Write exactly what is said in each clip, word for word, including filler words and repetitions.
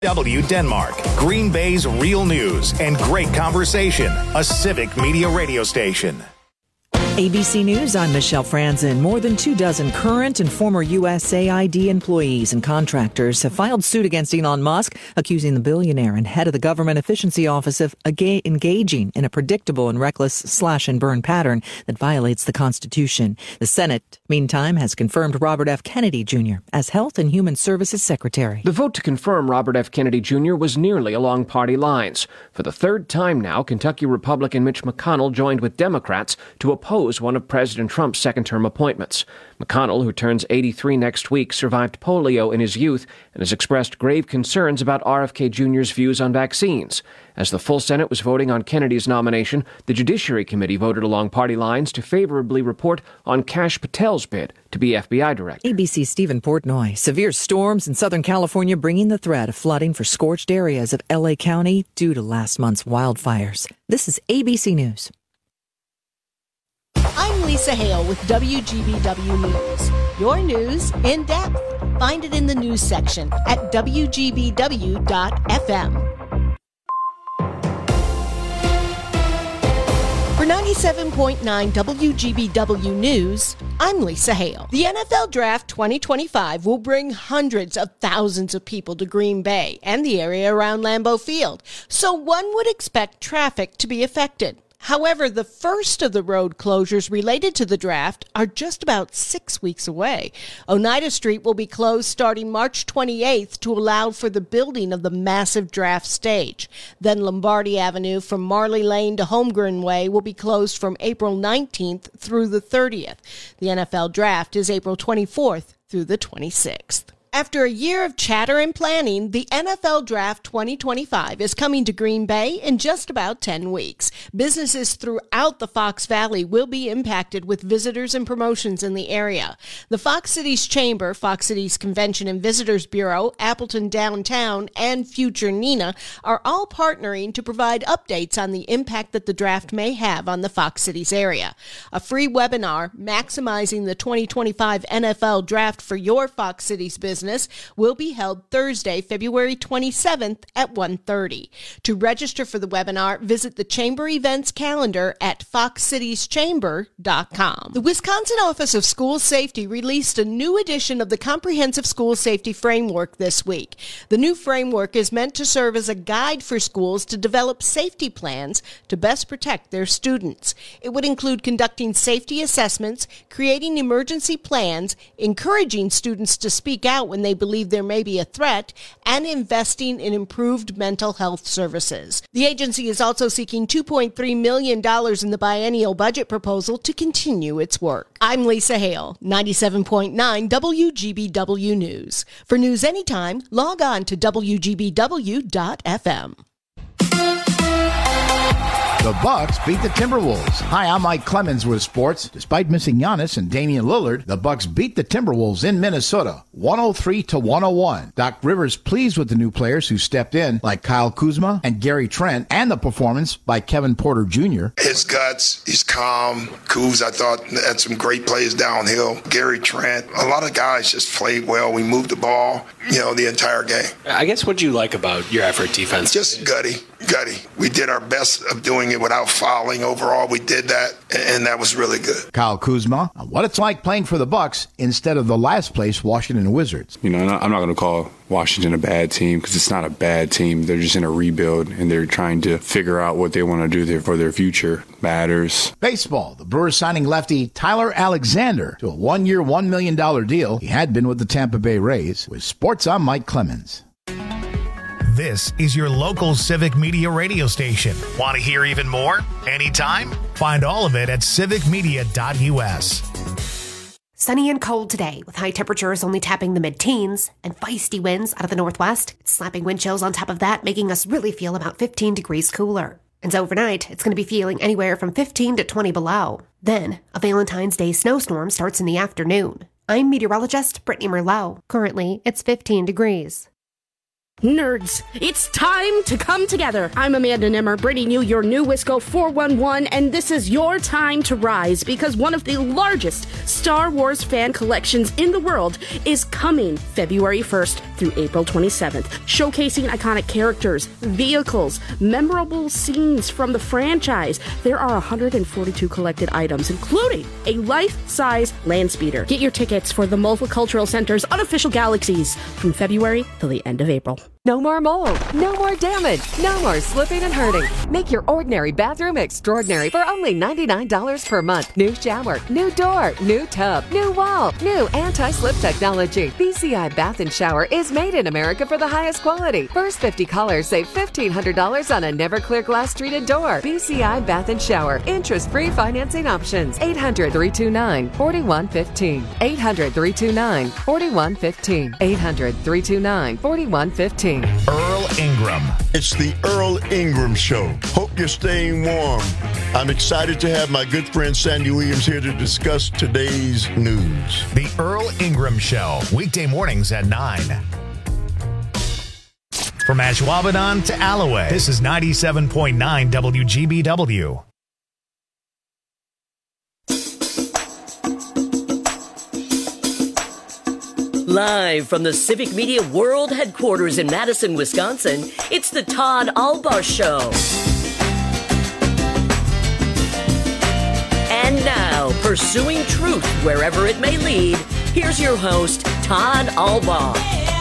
W Denmark, Green Bay's real news and great conversation. A Civic Media radio station. A B C News, I'm Michelle Franzen. More than two dozen current and former U S A I D employees and contractors have filed suit against Elon Musk, accusing the billionaire and head of the Government Efficiency Office of engaging in a predictable and reckless slash-and-burn pattern that violates the Constitution. The Senate, meantime, has confirmed Robert F. Kennedy Junior as Health and Human Services Secretary. The vote to confirm Robert F. Kennedy Junior was nearly along party lines. For the third time now, Kentucky Republican Mitch McConnell joined with Democrats to oppose one of President Trump's second-term appointments. McConnell, who turns eighty-three next week, survived polio in his youth and has expressed grave concerns about R F K Junior's views on vaccines. As the full Senate was voting on Kennedy's nomination, the Judiciary Committee voted along party lines to favorably report on Kash Patel's bid to be F B I director. A B C's Stephen Portnoy. Severe storms in Southern California bringing the threat of flooding for scorched areas of L A County due to last month's wildfires. This is A B C News. I'm Lisa Hale with W G B W News. Your news in depth. Find it in the news section at W G B W dot F M. For ninety-seven point nine W G B W News, I'm Lisa Hale. The N F L Draft twenty twenty-five will bring hundreds of thousands of people to Green Bay and the area around Lambeau Field, so one would expect traffic to be affected. However, the first of the road closures related to the draft are just about six weeks away. Oneida Street will be closed starting March twenty-eighth to allow for the building of the massive draft stage. Then Lombardi Avenue from Marley Lane to Holmgren Way will be closed from April nineteenth through the thirtieth. The N F L Draft is April twenty-fourth through the twenty-sixth. After a year of chatter and planning, the N F L Draft twenty twenty-five is coming to Green Bay in just about ten weeks. Businesses throughout the Fox Valley will be impacted with visitors and promotions in the area. The Fox Cities Chamber, Fox Cities Convention and Visitors Bureau, Appleton Downtown, and Future Nina are all partnering to provide updates on the impact that the draft may have on the Fox Cities area. A free webinar, Maximizing the twenty twenty-five N F L Draft for Your Fox Cities Business, will be held Thursday, February twenty-seventh at one thirty. To register for the webinar, visit the Chamber events calendar at fox cities chamber dot com. The Wisconsin Office of School Safety released a new edition of the Comprehensive School Safety Framework this week. The new framework is meant to serve as a guide for schools to develop safety plans to best protect their students. It would include conducting safety assessments, creating emergency plans, encouraging students to speak out when they believe there may be a threat, and investing in improved mental health services. The agency is also seeking two point three million dollars in the biennial budget proposal to continue its work. I'm Lisa Hale, ninety-seven point nine W G B W News. For news anytime, log on to W G B W dot F M. The Bucks beat the Timberwolves. Hi, I'm Mike Clemens with sports. Despite missing Giannis and Damian Lillard, the Bucks beat the Timberwolves in Minnesota, one oh three to one oh one. Doc Rivers pleased with the new players who stepped in, like Kyle Kuzma and Gary Trent, and the performance by Kevin Porter Junior His guts, he's calm. Kuz, I thought, had some great plays downhill. Gary Trent, a lot of guys just played well. We moved the ball, you know, the entire game. I guess what do you like about your effort defense? Just gutty, gutty. We did our best of doing it without fouling. Overall, we did that, and that was really good. Kyle Kuzma, what it's like playing for the Bucks instead of the last place Washington Wizards. You know, I'm not going to call Washington a bad team because it's not a bad team. They're just in a rebuild, and they're trying to figure out what they want to do there for their future. Matters. Baseball, the Brewers signing lefty Tyler Alexander to a one-year, one million dollars deal. He had been with the Tampa Bay Rays. With sports, I'm Mike Clemens. This is your local Civic Media radio station. Want to hear even more? Anytime? Find all of it at civic media dot U S. Sunny and cold today, with high temperatures only tapping the mid-teens and feisty winds out of the northwest. It's slapping wind chills on top of that, making us really feel about fifteen degrees cooler. And overnight, it's going to be feeling anywhere from fifteen to twenty below. Then, a Valentine's Day snowstorm starts in the afternoon. I'm meteorologist Brittany Merlot. Currently, it's fifteen degrees. Nerds, it's time to come together. I'm Amanda Nimmer, bringing you your new Wisco four one one, and this is your time to rise because one of the largest Star Wars fan collections in the world is coming February first through April twenty-seventh, showcasing iconic characters, vehicles, memorable scenes from the franchise. There are one hundred forty-two collected items, including a life-size land speeder. Get your tickets for the Multicultural Center's unofficial galaxies from February till the end of April. No more mold, no more damage, no more slipping and hurting. Make your ordinary bathroom extraordinary for only ninety-nine dollars per month. New shower, new door, new tub, new wall, new anti-slip technology. B C I Bath and Shower is made in America for the highest quality. First fifty callers save fifteen hundred dollars on a never clear glass treated door. B C I Bath and Shower. Interest-free financing options. eight hundred, three two nine, four one one five. eight hundred, three two nine, four one one five. eight hundred, three two nine, four one one five. Earl Ingram. It's the Earl Ingram Show. Hope you're staying warm. I'm excited to have my good friend Sandy Williams here to discuss today's news. The Earl Ingram Show, weekday mornings at nine. From Ashwaubenon to Alloway, this is ninety-seven point nine W G B W. Live from the Civic Media World Headquarters in Madison, Wisconsin, it's the Todd Albaugh Show. And now, pursuing truth wherever it may lead, here's your host, Todd Albaugh.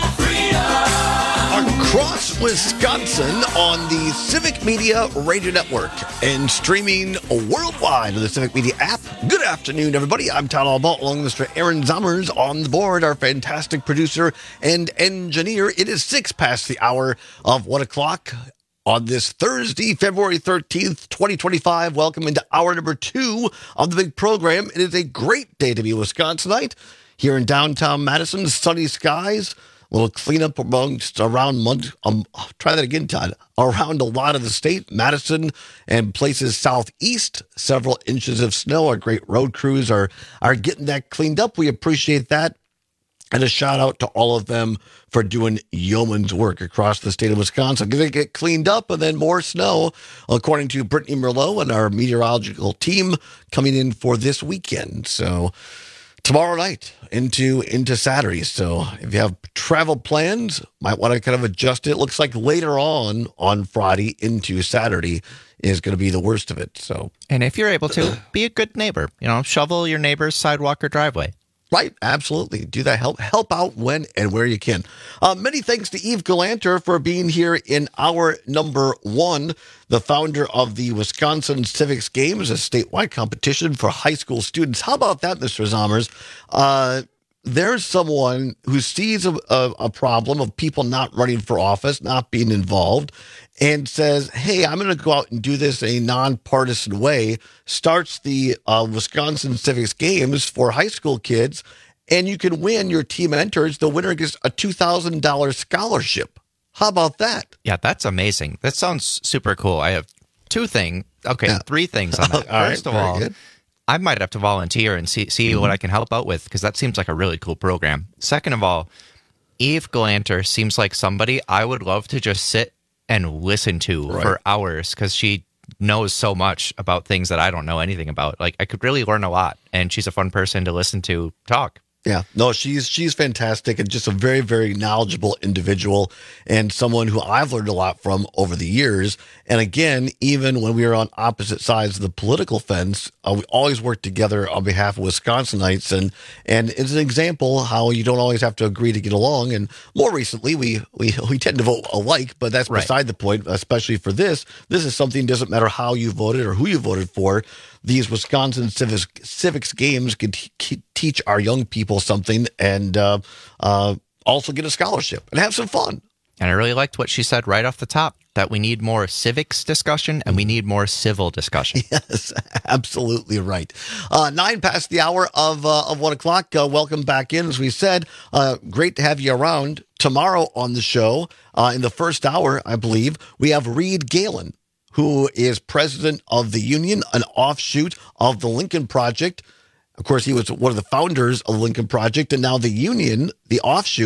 Across Wisconsin on the Civic Media Radio Network and streaming worldwide on the Civic Media app. Good afternoon, everybody. I'm Todd Albaugh, along with Mister Aaron Zommers on the board, our fantastic producer and engineer. It is six past the hour of one o'clock on this Thursday, February thirteenth, twenty twenty-five. Welcome into hour number two of the big program. It is a great day to be a Wisconsinite here in downtown Madison. Sunny skies. A little cleanup amongst around, um, try that again, Todd, around a lot of the state, Madison and places southeast. Several inches of snow. Our great road crews are, are getting that cleaned up. We appreciate that. And a shout out to all of them for doing yeoman's work across the state of Wisconsin. Because they get cleaned up and then more snow, according to Brittany Merlot and our meteorological team coming in for this weekend. So tomorrow night into into Saturday. So if you have travel plans, might want to kind of adjust it. Looks like later on on Friday into Saturday is going to be the worst of it. So, and if you're able to, be a good neighbor. You know, shovel your neighbor's sidewalk or driveway. Right, absolutely. Do that. Help help out when and where you can. Uh, many thanks to Eve Galanter for being here in hour number one, the founder of the Wisconsin Civics Games, a statewide competition for high school students. How about that, Mister Zommers? Uh, there's someone who sees a, a, a problem of people not running for office, not being involved, and says, hey, I'm going to go out and do this in a nonpartisan way, starts the uh, Wisconsin Civics Games for high school kids, and you can win. Your team enters. The winner gets a two thousand dollars scholarship. How about that? Yeah, that's amazing. That sounds super cool. I have two things. Okay, yeah. three things on that. all First right, of all, good. I might have to volunteer and see see mm-hmm. what I can help out with, because that seems like a really cool program. Second of all, Eve Galanter seems like somebody I would love to just sit and listen to right. for hours, because she knows so much about things that I don't know anything about. Like, I could really learn a lot, and she's a fun person to listen to talk. Yeah, no, she's she's fantastic and just a very, very knowledgeable individual and someone who I've learned a lot from over the years. And again, even when we were on opposite sides of the political fence, uh, we always worked together on behalf of Wisconsinites. And and it's an example how you don't always have to agree to get along. And more recently, we we, we tend to vote alike, but that's right. beside the point, especially for this. This is something, doesn't matter how you voted or who you voted for. These Wisconsin civics, civics games can t- teach our young people something and uh, uh, also get a scholarship and have some fun. And I really liked what she said right off the top, that we need more civics discussion and we need more civil discussion. Yes, absolutely right. Uh, nine past the hour of uh, of one o'clock. Uh, welcome back in. As we said, uh, great to have you around. Tomorrow on the show, uh, in the first hour, I believe, we have Reed Galen, who is president of the Union, an offshoot of the Lincoln Project. Of course, he was one of the founders of the Lincoln Project, and now the Union, the offshoot,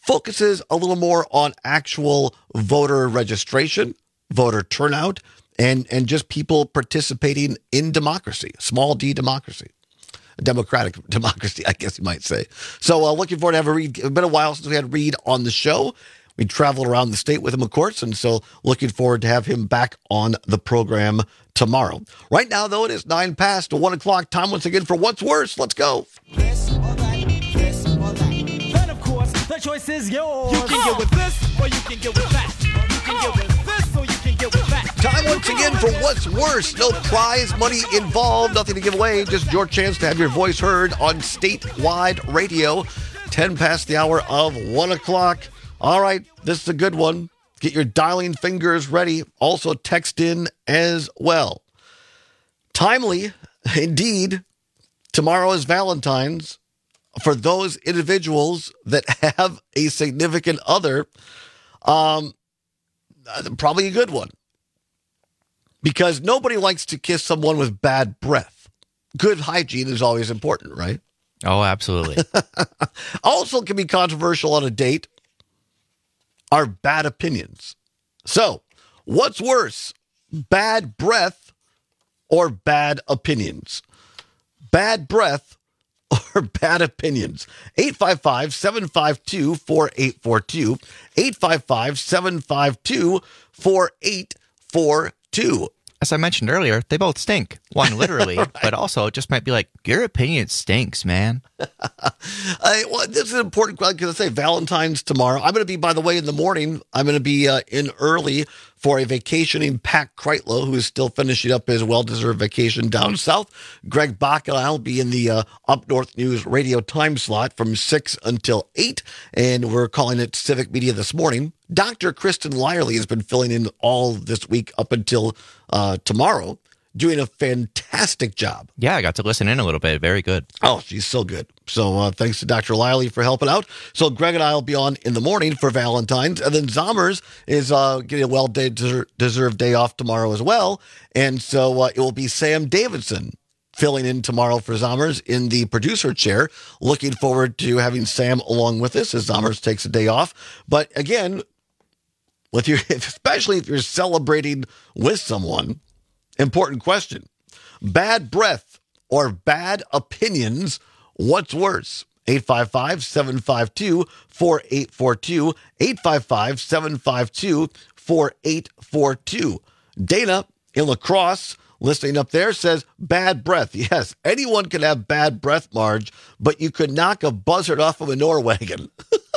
focuses a little more on actual voter registration, voter turnout, and, and just people participating in democracy, small d democracy. Democratic democracy, I guess you might say. So uh, looking forward to have a Reed. It's been a while since we had Reed on the show. We traveled around the state with him, of course, and so looking forward to have him back on the program tomorrow. Right now, though, it is nine past one o'clock. Time once again for What's Worse. Let's go. This or that, this or that. Then, of course, the choice is yours. You can get with this or you can get with that. You can get with this or you can get with that. Time once again for What's Worse. No prize money involved, nothing to give away, just your chance to have your voice heard on statewide radio. ten past the hour of one o'clock. All right, this is a good one. Get your dialing fingers ready. Also text in as well. Timely, indeed, tomorrow is Valentine's. For those individuals that have a significant other, um, probably a good one. Because nobody likes to kiss someone with bad breath. Good hygiene is always important, right? Oh, absolutely. Also can be controversial on a date are bad opinions. So, what's worse, bad breath or bad opinions? Bad breath or bad opinions? eight five five, seven five two, four eight four two. eight five five, seven five two, four eight four two. As I mentioned earlier, they both stink. One literally, right. But also it just might be like, your opinion stinks, man. I, well, this is an important question because I say Valentine's tomorrow. I'm going to be, by the way, in the morning, I'm going to be uh, in early for a vacationing Pat Kreitlow, who is still finishing up his well-deserved vacation down south. Greg Bach and I will be in the uh, Up North News radio time slot from six until eight, and we're calling it Civic Media This Morning. Doctor Kristen Lyerly has been filling in all this week up until uh, tomorrow, doing a fantastic job. Yeah, I got to listen in a little bit. Very good. Oh, she's so good. So uh, thanks to Doctor Lyerly for helping out. So Greg and I will be on in the morning for Valentine's. And then Zommers is uh, getting a well-deserved day off tomorrow as well. And so uh, it will be Sam Davidson filling in tomorrow for Zommers in the producer chair. Looking forward to having Sam along with us as Zommers takes a day off. But again, with your, especially if you're celebrating with someone, important question. Bad breath or bad opinions, what's worse? eight five five, seven five two, four eight four two. eight five five, seven five two, four eight four two. Dana in La Crosse, listening up there, says bad breath. Yes, anyone can have bad breath, Marge, but you could knock a buzzard off of a Norwegian.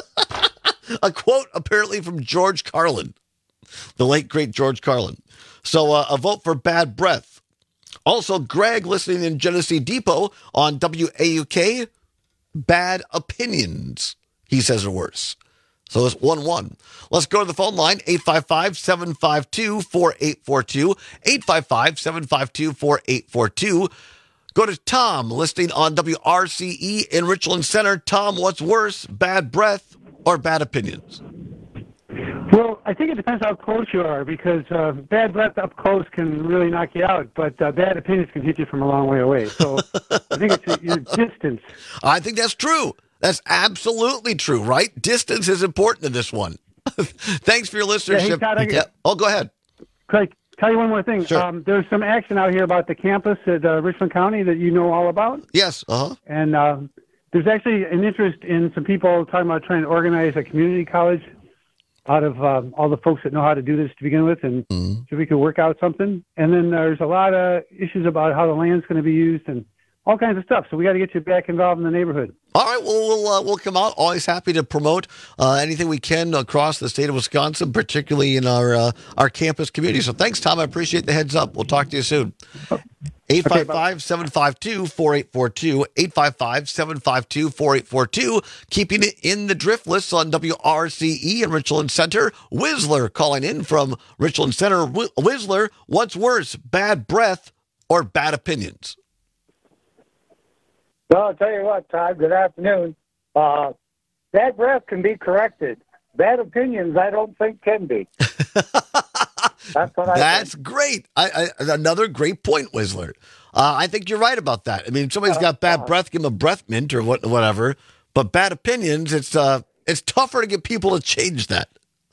A quote apparently from George Carlin, the late, great George Carlin. So uh, a vote for bad breath. Also, Greg listening in Genesee Depot on W A U K, bad opinions, he says are worse. So it's one one. Let's go to the phone line, eight five five, seven five two, four eight four two, eight five five, seven five two, four eight four two. Go to Tom, listening on W R C E in Richland Center. Tom, what's worse, bad breath or bad opinions? Well, I think it depends how close you are, because uh, bad breath up close can really knock you out, but uh, bad opinions can hit you from a long way away. So I think it's your distance. I think that's true. That's absolutely true, right? Distance is important in this one. Thanks for your listenership. Yeah, hey, Todd, I, yeah. Oh, go ahead. Craig, tell you one more thing. Sure. Um, there's some action out here about the campus at uh, Richland County that you know all about. Yes. Uh-huh. And uh, there's actually an interest in some people talking about trying to organize a community college out of um, all the folks that know how to do this to begin with, and mm-hmm. so we could work out something. And then there's a lot of issues about how the land's going to be used and all kinds of stuff. So we got to get you back involved in the neighborhood. All right, well, we'll uh, we'll come out. Always happy to promote uh, anything we can across the state of Wisconsin, particularly in our uh, our campus community. So thanks, Tom. I appreciate the heads up. We'll talk to you soon. eight five five, seven five two, four eight four two, eight five five, seven five two, four eight four two. Keeping it in the drift list on W R C E in Richland Center. Whistler calling in from Richland Center. Whistler, what's worse, bad breath or bad opinions? Well, I'll tell you what, Todd, good afternoon. Uh, bad breath can be corrected. Bad opinions, I don't think can be. That's what I That's think. great. I, I, another great point, Whistler. Uh, I think you're right about that. I mean, if somebody's got bad breath, give them a breath mint or what, whatever. But bad opinions, it's uh, It's tougher to get people to change that.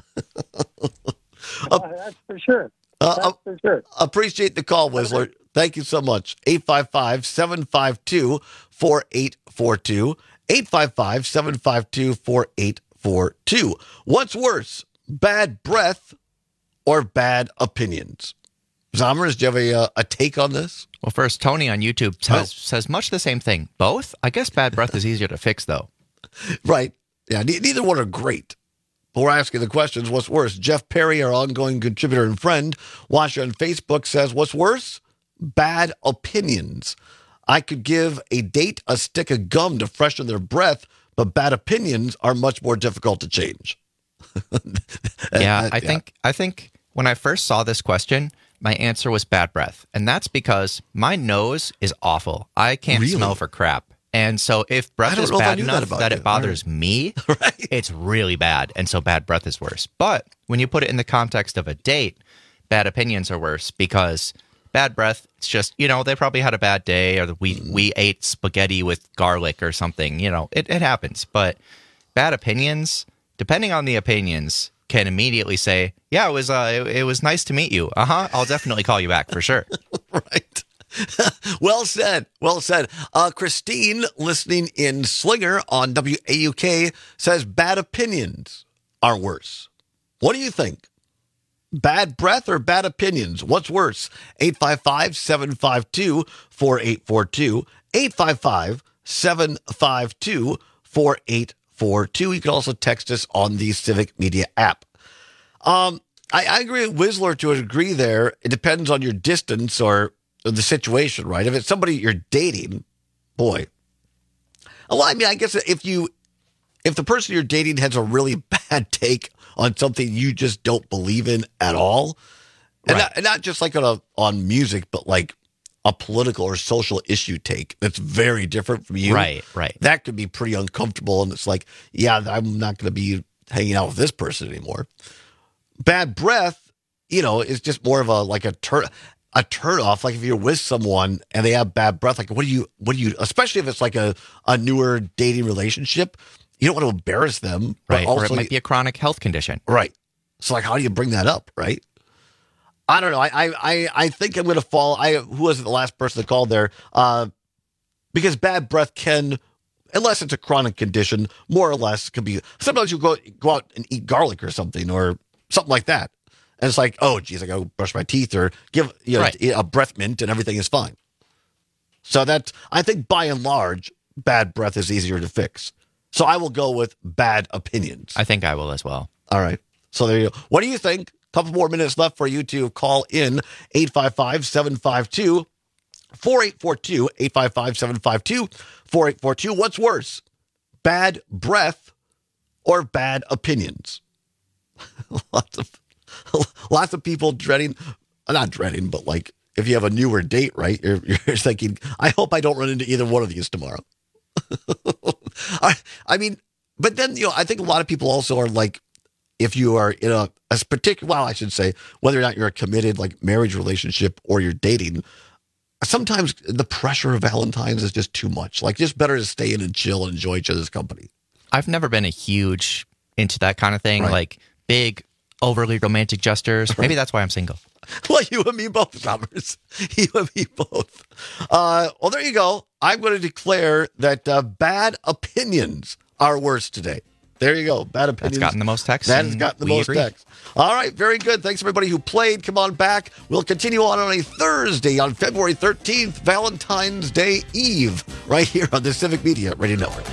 uh, that's for sure. That's uh, for sure. Appreciate the call, Whistler. Thank you so much. eight five five, seven five two, four eight four two. eight five five, seven five two, four eight four two. What's worse, bad breath or bad opinions? Zommers, do you have a, uh, a take on this? Well, first, Tony on YouTube says, oh. says much the same thing. Both? I guess bad breath is easier to fix, though. Right. Yeah, ne- neither one are great. But we're asking the questions, what's worse? Jeff Perry, our ongoing contributor and friend, watcher on Facebook, says, what's worse? Bad opinions. I could give a date a stick of gum to freshen their breath, but bad opinions are much more difficult to change. yeah, I think I think when I first saw this question, my answer was bad breath. And that's because my nose is awful. I can't really? smell for crap. And so if breath is bad enough that, that it bothers right. me, right. it's really bad. And so bad breath is worse. But when you put it in the context of a date, bad opinions are worse because bad breath, it's just, you know, they probably had a bad day or we, mm. we ate spaghetti with garlic or something. You know, it, it happens. But bad opinions, depending on the opinions, can immediately say, yeah, it was uh, it, it was nice to meet you. Uh-huh. I'll definitely call you back for sure. Right. Well said. Well said. Uh, Christine, listening in Slinger on W A U K, says bad opinions are worse. What do you think? Bad breath or bad opinions? What's worse? eight five five, seven five two, four eight four two. eight five five, seven five two, four eight four two. You can also text us on the Civic Media app. Um, I, I agree with Whistler to a degree there. It depends on your distance or the situation, right? If it's somebody you're dating, boy. Well, I mean, I guess if you, if the person you're dating has a really bad take on something you just don't believe in at all, and, right. not, and not just like on a, on music, but like a political or social issue take that's very different from you. Right, right. That could be pretty uncomfortable, and it's like, yeah, I'm not going to be hanging out with this person anymore. Bad breath, you know, is just more of a like a turn. A turn off, like if you're with someone and they have bad breath, like what do you, what do you, especially if it's like a, a newer dating relationship, you don't want to embarrass them. But right. Also, or it might be a chronic health condition. Right. So like, how do you bring that up? Right. I don't know. I, I, I think I'm going to fall. I, who was the last person that called there? Uh, because bad breath can, unless it's a chronic condition, more or less could be, sometimes you go, go out and eat garlic or something or something like that. And it's like, oh, geez, I got to brush my teeth or give you know, right. a breath mint and everything is fine. So that, I think by and large, bad breath is easier to fix. So I will go with bad opinions. I think I will as well. All right. So there you go. What do you think? A couple more minutes left for you to call in eight five five, seven five two, four eight four two, eight five five, seven five two, four eight four two. What's worse, bad breath or bad opinions? Lots of Lots of people dreading, not dreading, but like if you have a newer date, right? You're, you're thinking, I hope I don't run into either one of these tomorrow. I, I mean, but then, you know, I think a lot of people also are like, if you are in a, a particular, well, I should say, whether or not you're a committed like marriage relationship or you're dating, sometimes the pressure of Valentine's is just too much. Like, just better to stay in and chill and enjoy each other's company. I've never been a huge into that kind of thing, right. like big, overly romantic gestures. Maybe that's why I'm single. Well, you and me both, Summers. You and me both. Uh, well, there you go. I'm going to declare that uh, bad opinions are worse today. There you go. Bad opinions. That's gotten the most texts. That has gotten the most agree. texts. All right. Very good. Thanks, everybody who played. Come on back. We'll continue on on a Thursday on February thirteenth, Valentine's Day Eve, right here on the Civic Media Radio Network.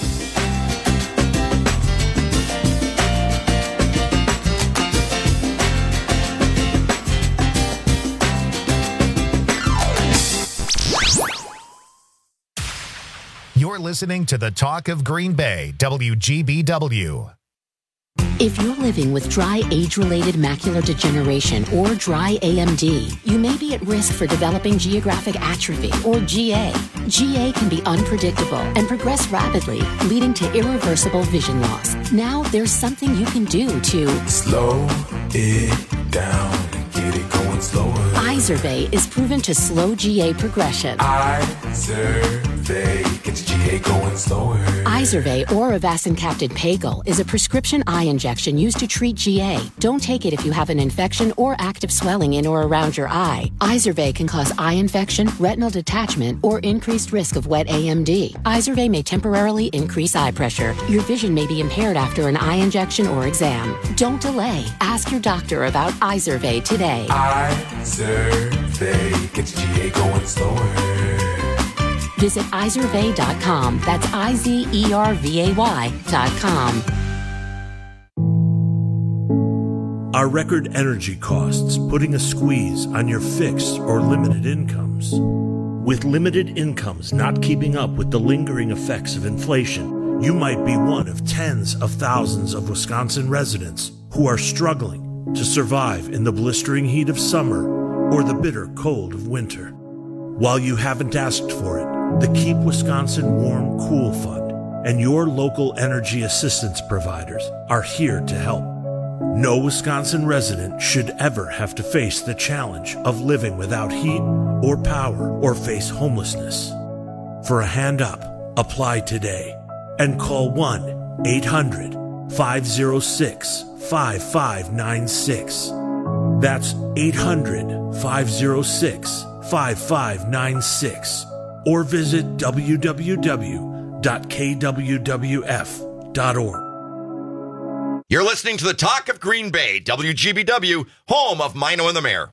You're listening to the Talk of Green Bay, W G B W. If you're living with dry age-related macular degeneration or dry A M D, you may be at risk for developing geographic atrophy or G A. G A can be unpredictable and progress rapidly, leading to irreversible vision loss. Now there's something you can do to slow it down and get it going slower. Eyes Izervay is proven to slow G A progression. Izervay gets G A going slower. Izervay or Avastin-capted Pagel is a prescription eye injection used to treat G A. Don't take it if you have an infection or active swelling in or around your eye. Izervay can cause eye infection, retinal detachment, or increased risk of wet A M D. Izervay may temporarily increase eye pressure. Your vision may be impaired after an eye injection or exam. Don't delay. Ask your doctor about Izervay today. Izervay gets G A going slower. Visit Izervay dot com. That's I Z E R V A Y dot com. Are record energy costs putting a squeeze on your fixed or limited incomes? With limited incomes not keeping up with the lingering effects of inflation, you might be one of tens of thousands of Wisconsin residents who are struggling to survive in the blistering heat of summer or the bitter cold of winter. While you haven't asked for it, the Keep Wisconsin Warm Cool Fund and your local energy assistance providers are here to help. No Wisconsin resident should ever have to face the challenge of living without heat or power or face homelessness. For a hand up, apply today and call one eight hundred five oh six five five nine six. That's eight hundred five oh six five five nine six. Or visit w w w dot k w w f dot org. You're listening to the Talk of Green Bay, W G B W, home of Mino and the Mayor.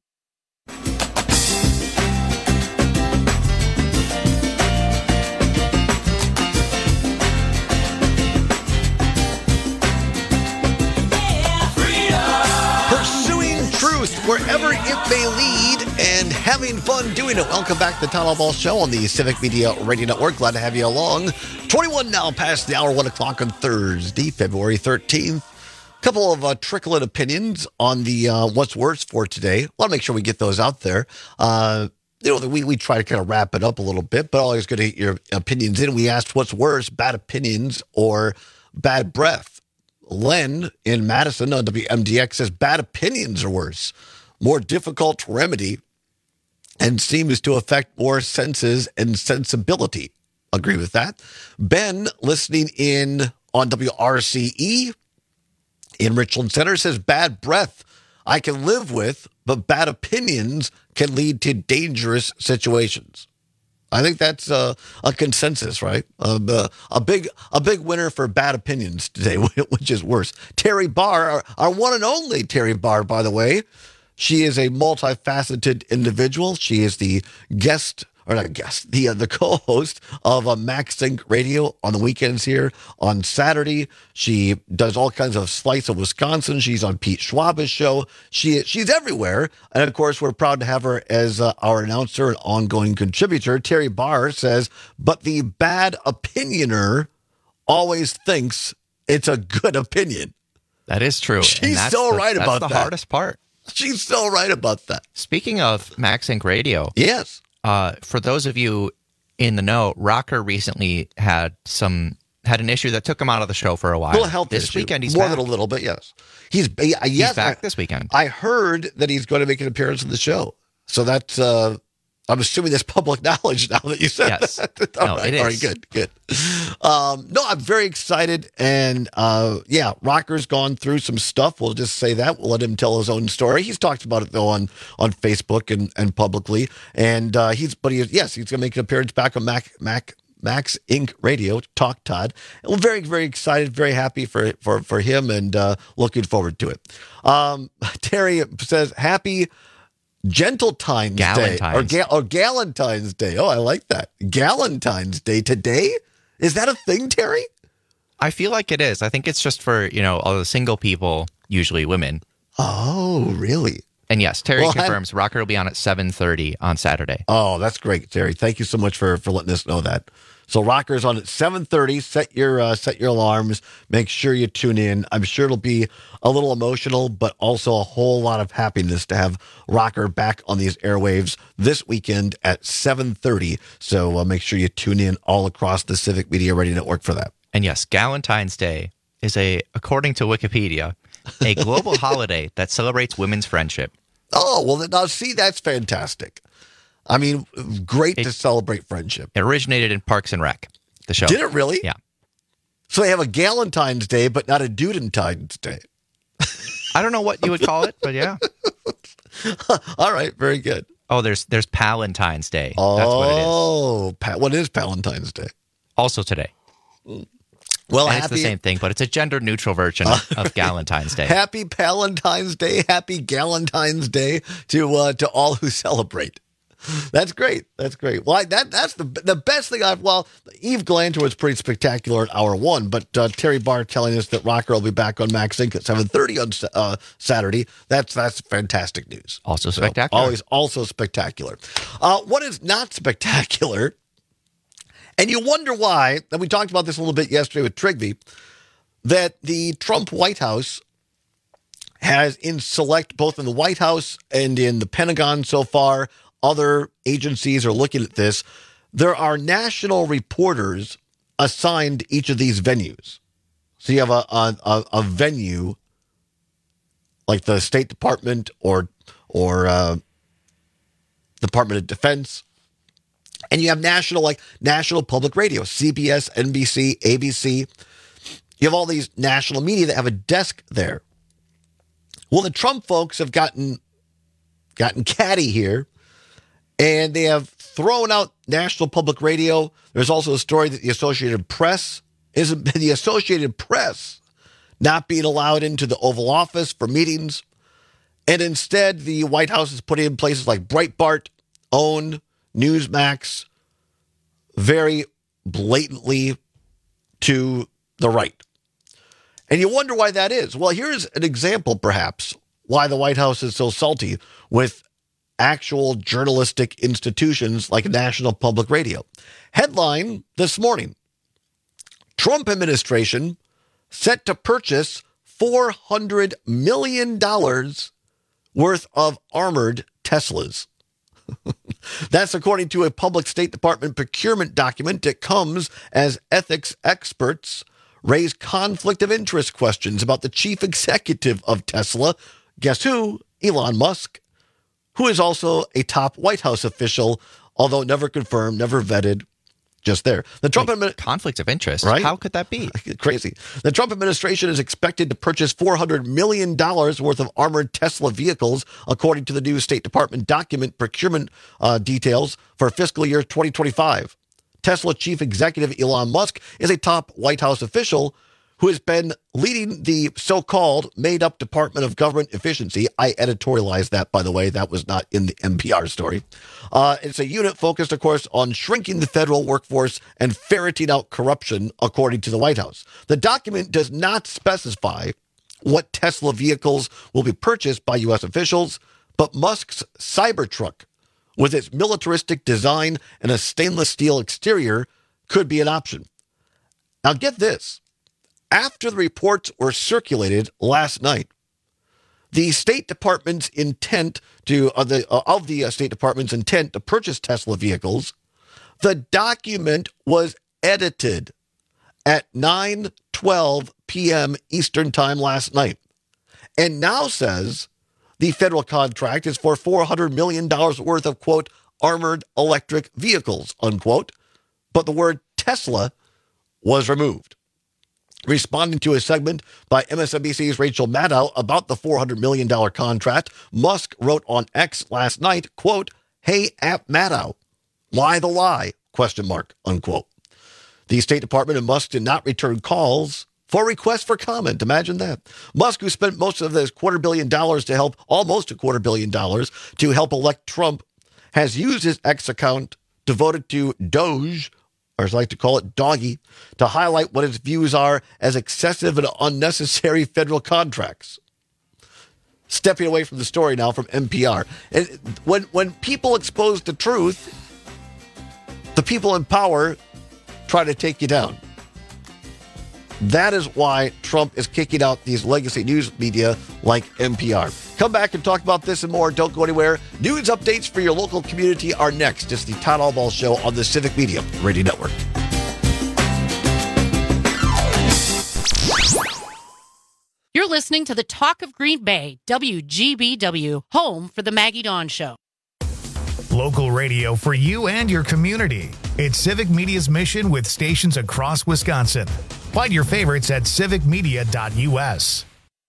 Pursuing truth wherever it may lead and having fun doing it. Welcome back to the Town Hall Ball Show on the Civic Media Radio Network. Glad to have you along. twenty-one now past the hour, one o'clock on Thursday, February thirteenth. Couple of uh, trickling opinions on the uh, what's worse for today. Want to make sure we get those out there. Uh, you know, we we try to kind of wrap it up a little bit, but always good to get your opinions in. We asked what's worse, bad opinions or bad breath. Len in Madison on W M D X says bad opinions are worse, more difficult to remedy, and seems to affect more senses and sensibility. Agree with that. Ben, listening in on W R C E in Richland Center, says bad breath I can live with, but bad opinions can lead to dangerous situations. I think that's uh, a consensus, right? Uh, a big a big winner for bad opinions today, which is worse. Terry Barr, our, our one and only Terry Barr, by the way. She is a multifaceted individual. She is the guest, or not guest, the uh, the co-host of uh, MaxSync Radio on the weekends here. On Saturday, she does all kinds of slice of Wisconsin. She's on Pete Schwab's show. She She's everywhere. And, of course, we're proud to have her as uh, our announcer and ongoing contributor. Terry Barr says, but the bad opinioner always thinks it's a good opinion. That is true. She's so the, right that's about the that. the hardest part. She's so right about that. Speaking of MaxSync Radio. Yes. Uh, for those of you in the know, Rocker recently had some had an issue that took him out of the show for a while. A little health this issue. weekend, he's more back. than a little bit. Yes, he's yes, he's back I, this weekend. I heard that he's going to make an appearance on the show. So that's uh, I'm assuming that's public knowledge now that you said yes. that. all no, right, it is. all right, good, good. Um, no, I'm very excited, and uh, yeah, Rocker's gone through some stuff. We'll just say that. We'll let him tell his own story. He's talked about it though on on Facebook and, and publicly, and uh, he's but he yes, he's going to make an appearance back on Mac Mac. Max Inc Radio, Talk Todd. And we're very, very excited, very happy for for for him, and uh, looking forward to it. Um, Terry says, "Happy Gentletine's Day or, Ga- or Galentine's Day." Oh, I like that. Galentine's Day today. Is that a thing, Terry? I feel like it is. I think it's just for, you know, all the single people, usually women. Oh, really? And yes, Terry well, confirms I'm... Rocker will be on at seven thirty on Saturday. Oh, that's great, Terry. Thank you so much for, for letting us know that. So Rocker's on at seven thirty. Set your uh, set your alarms. Make sure you tune in. I'm sure it'll be a little emotional, but also a whole lot of happiness to have Rocker back on these airwaves this weekend at seven thirty. So uh, make sure you tune in all across the Civic Media Radio Network for that. And yes, Galentine's Day is a, according to Wikipedia, a global holiday that celebrates women's friendship. Oh, well, now see, that's fantastic. I mean, great it, to celebrate friendship. It originated in Parks and Rec, the show. Did it really? Yeah. So they have a Galentine's Day, but not a Dudentine's Day. I don't know what you would call it, but yeah. All right, very good. Oh, there's there's Palentine's Day. Oh, That's what it is. Oh, pa- what is Palentine's Day? Also today. Well, and happy, it's the same thing, but it's a gender-neutral version uh, of Galentine's Day. Happy Palentine's Day, happy Galentine's Day to uh, to all who celebrate. That's great. That's great. Well, I, that that's the the best thing I've. Well, Eve Galanter was pretty spectacular at hour one, but uh, Terry Barr telling us that Rocker will be back on Max Inc at seven thirty on uh, Saturday. That's that's fantastic news. Also so, spectacular. Always also spectacular. Uh, what is not spectacular? And you wonder why, and we talked about this a little bit yesterday with Trigby, that the Trump White House has in select, both in the White House and in the Pentagon so far, other agencies are looking at this. There are national reporters assigned each of these venues. So you have a, a, a venue like the State Department or, or uh, Department of Defense. And you have national, like national public radio, C B S, N B C, A B C. You have all these national media that have a desk there. Well, the Trump folks have gotten gotten catty here, and they have thrown out national public radio. There's also a story that the Associated Press isn't the Associated Press not being allowed into the Oval Office for meetings, and instead the White House is putting in places like Breitbart, OWN, Newsmax, very blatantly to the right. And you wonder why that is. Well, here's an example, perhaps, why the White House is so salty with actual journalistic institutions like National Public Radio. Headline this morning, Trump administration set to purchase four hundred million dollars worth of armored Teslas. That's according to a public State Department procurement document that comes as ethics experts raise conflict of interest questions about the chief executive of Tesla. Guess who? Elon Musk, who is also a top White House official, although never confirmed, never vetted, just there. The Trump admi- conflict of interest, right? How could that be? Crazy. The Trump administration is expected to purchase four hundred million dollars worth of armored Tesla vehicles, according to the new State Department document procurement uh, details for fiscal year twenty twenty-five. Tesla chief executive Elon Musk is a top White House official who has been leading the so-called made-up Department of Government Efficiency. I editorialized that, by the way. That was not in the N P R story. Uh, it's a unit focused, of course, on shrinking the federal workforce and ferreting out corruption, according to the White House. The document does not specify what Tesla vehicles will be purchased by U S officials, but Musk's Cybertruck, with its militaristic design and a stainless steel exterior, could be an option. Now, get this. After the reports were circulated last night, the State Department's intent to uh, the uh, of the uh, State Department's intent to purchase Tesla vehicles, the document was edited at nine twelve p.m. Eastern Time last night, and now says the federal contract is for four hundred million dollars worth of, quote, armored electric vehicles, unquote, but the word Tesla was removed. Responding to a segment by M S N B C's Rachel Maddow about the four hundred million dollars contract, Musk wrote on X last night, quote, "Hey, App Maddow, why the lie?" Question mark, unquote. The State Department and Musk did not return calls for requests for comment. Imagine that. Musk, who spent most of this quarter billion dollars to help, almost a quarter billion dollars to help elect Trump, has used his X account devoted to Doge, or as I like to call it, Doggy, to highlight what his views are as excessive and unnecessary federal contracts. Stepping away from the story now from N P R. And when when people expose the truth, the people in power try to take you down. That is why Trump is kicking out these legacy news media like N P R. Come back and talk about this and more. Don't go anywhere. News updates for your local community are next. It's the Todd Albaugh Show on the Civic Media Radio Network. You're listening to the Talk of Green Bay, W G B W, home for the Maggie Dawn Show. Local radio for you and your community. It's Civic Media's mission with stations across Wisconsin. Find your favorites at civic media dot U S.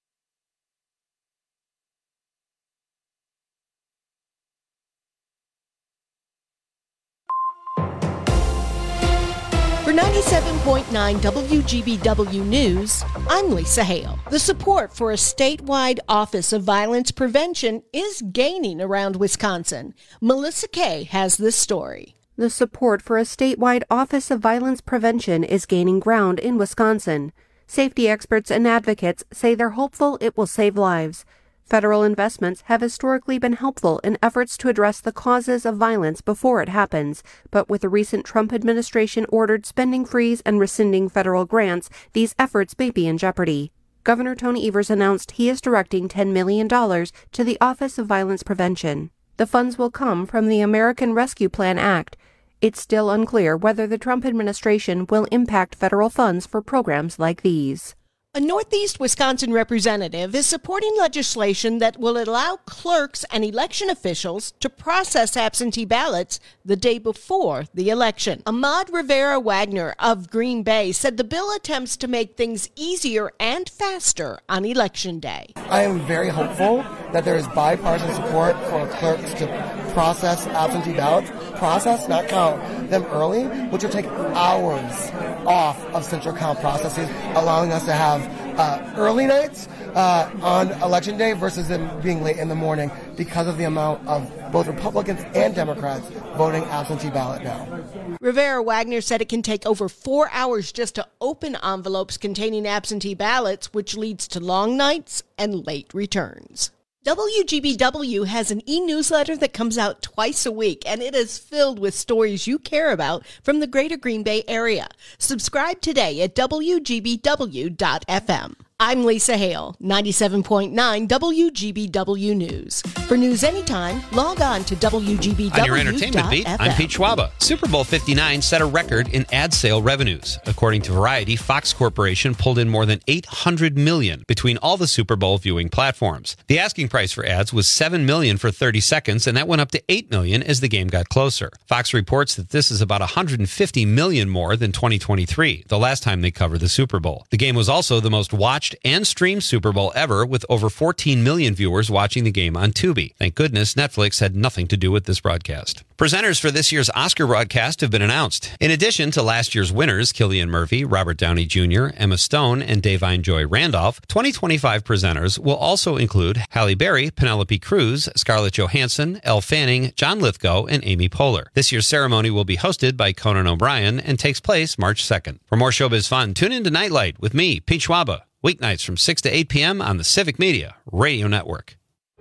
For ninety-seven point nine W G B W News, I'm Lisa Hale. The support for a statewide Office of Violence Prevention is gaining around Wisconsin. Melissa Kay has this story. The support for a statewide Office of Violence Prevention is gaining ground in Wisconsin. Safety experts and advocates say they're hopeful it will save lives. Federal investments have historically been helpful in efforts to address the causes of violence before it happens, but with the recent Trump administration ordered spending freeze and rescinding federal grants, these efforts may be in jeopardy. Governor Tony Evers announced he is directing ten million dollars to the Office of Violence Prevention. The funds will come from the American Rescue Plan Act. It's still unclear whether the Trump administration will impact federal funds for programs like these. A Northeast Wisconsin representative is supporting legislation that will allow clerks and election officials to process absentee ballots the day before the election. Ahmad Rivera-Wagner of Green Bay said the bill attempts to make things easier and faster on Election Day. I am very hopeful that there is bipartisan support for clerks to process absentee ballots, process, not count them early, which will take hours off of central count processes, allowing us to have uh, early nights uh, on Election Day versus them being late in the morning because of the amount of both Republicans and Democrats voting absentee ballot now. Rivera-Wagner said it can take over four hours just to open envelopes containing absentee ballots, which leads to long nights and late returns. W G B W has an e-newsletter that comes out twice a week, and it is filled with stories you care about from the greater Green Bay area. Subscribe today at W G B W dot F M. I'm Lisa Hale, ninety-seven point nine W G B W News. For news anytime, log on to W G B W dot F M. On your entertainment beat, I'm Pete Schwaba. Super Bowl fifty-nine set a record in ad sale revenues. According to Variety, Fox Corporation pulled in more than eight hundred million dollars between all the Super Bowl viewing platforms. The asking price for ads was seven million dollars for thirty seconds, and that went up to eight million dollars as the game got closer. Fox reports that this is about one hundred fifty million dollars more than twenty twenty-three, the last time they covered the Super Bowl. The game was also the most watched and streamed Super Bowl ever, with over fourteen million viewers watching the game on Tubi. Thank goodness Netflix had nothing to do with this broadcast. Presenters for this year's Oscar broadcast have been announced. In addition to last year's winners, Cillian Murphy, Robert Downey Junior, Emma Stone, and Da'Vine Joy Randolph, twenty twenty-five presenters will also include Halle Berry, Penelope Cruz, Scarlett Johansson, Elle Fanning, John Lithgow, and Amy Poehler. This year's ceremony will be hosted by Conan O'Brien and takes place March second. For more showbiz fun, tune in to Nightlight with me, Pete Schwaba, weeknights from six to eight p.m. on the Civic Media Radio Network.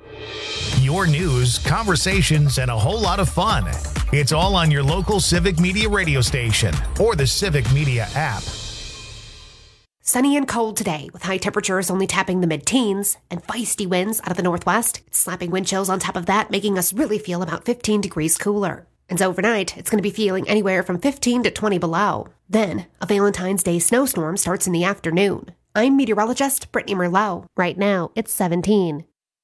Your news, conversations, and a whole lot of fun. It's all on your local Civic Media radio station or the Civic Media app. Sunny and cold today, with high temperatures only tapping the mid-teens and feisty winds out of the northwest. Slapping wind chills on top of that, making us really feel about fifteen degrees cooler. And overnight, it's going to be feeling anywhere from fifteen to twenty below. Then, a Valentine's Day snowstorm starts in the afternoon. I'm meteorologist Brittany Merlot. Right now, it's seventeen.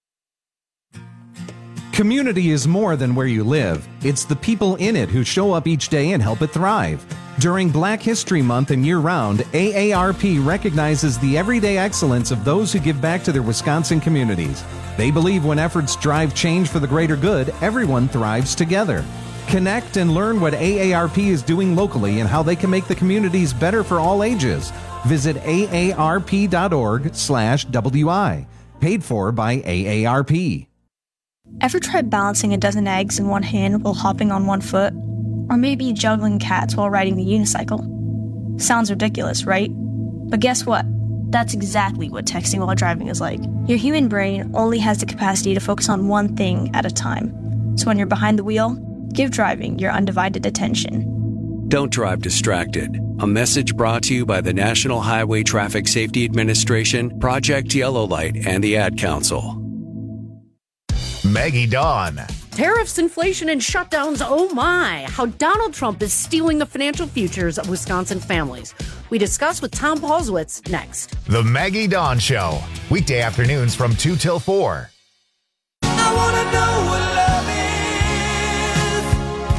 Community is more than where you live. It's the people in it who show up each day and help it thrive. During Black History Month and year-round, A A R P recognizes the everyday excellence of those who give back to their Wisconsin communities. They believe when efforts drive change for the greater good, everyone thrives together. Connect and learn what A A R P is doing locally and how they can make the communities better for all ages. Visit A A R P dot org slash W I. Paid for by A A R P. Ever tried balancing a dozen eggs in one hand while hopping on one foot? Or maybe juggling cats while riding the unicycle? Sounds ridiculous, right? But guess what? That's exactly what texting while driving is like. Your human brain only has the capacity to focus on one thing at a time. So when you're behind the wheel, give driving your undivided attention. Don't drive distracted. A message brought to you by the National Highway Traffic Safety Administration, Project Yellow Light, and the Ad Council. Maggie Dawn. Tariffs, inflation, and shutdowns, oh my. How Donald Trump is stealing the financial futures of Wisconsin families. We discuss with Tom Paulswitz next. The Maggie Dawn Show, weekday afternoons from two till four. I wanna know what love is.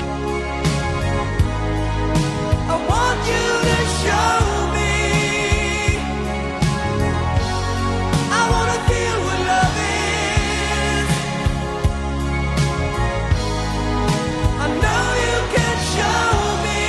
I want you to show me. I wanna feel what love is. I know you can show me.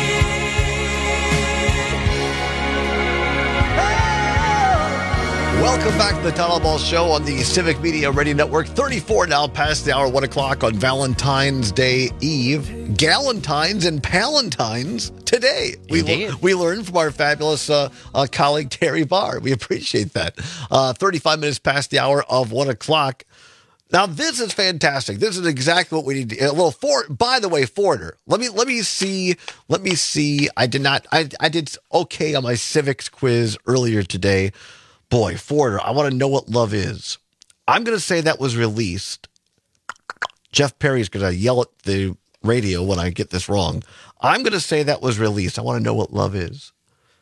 Welcome back to the Town Ball Show on the Civic Media Radio Network. thirty-four now past the hour, one o'clock on Valentine's Day Eve. Galentine's and Palentine's today. We, we learned from our fabulous uh, uh, colleague, Terry Barr. We appreciate that. Uh, thirty-five minutes past the hour of one o'clock. Now, this is fantastic. This is exactly what we need. To, a little for. By the way, Forder. Let me let me see. Let me see. I did not. I I did okay on my civics quiz earlier today. Boy, Forder, I want to know what love is. I'm going to say that was released. Jeff Perry's going to yell at the radio when I get this wrong. I'm going to say that was released. I want to know what love is.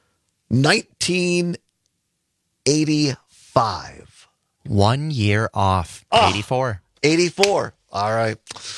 nineteen eighty-five. One year off. Oh, eighty-four. eighty-four. All right.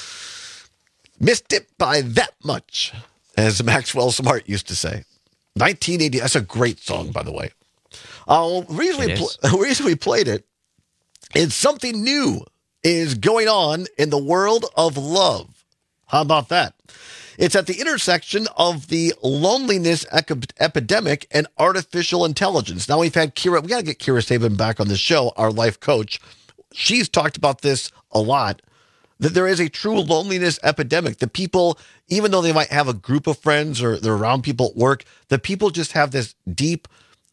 Missed it by that much, as Maxwell Smart used to say. nineteen eighty. That's a great song, by the way. Uh, the reason, we pl- the reason we played it is something new is going on in the world of love. How about that? It's at the intersection of the loneliness ec- epidemic and artificial intelligence. Now, we've had Kira, we got to get Kira Sabin back on the show, our life coach. She's talked about this a lot, that there is a true loneliness epidemic. The people, even though they might have a group of friends or they're around people at work, the people just have this deep,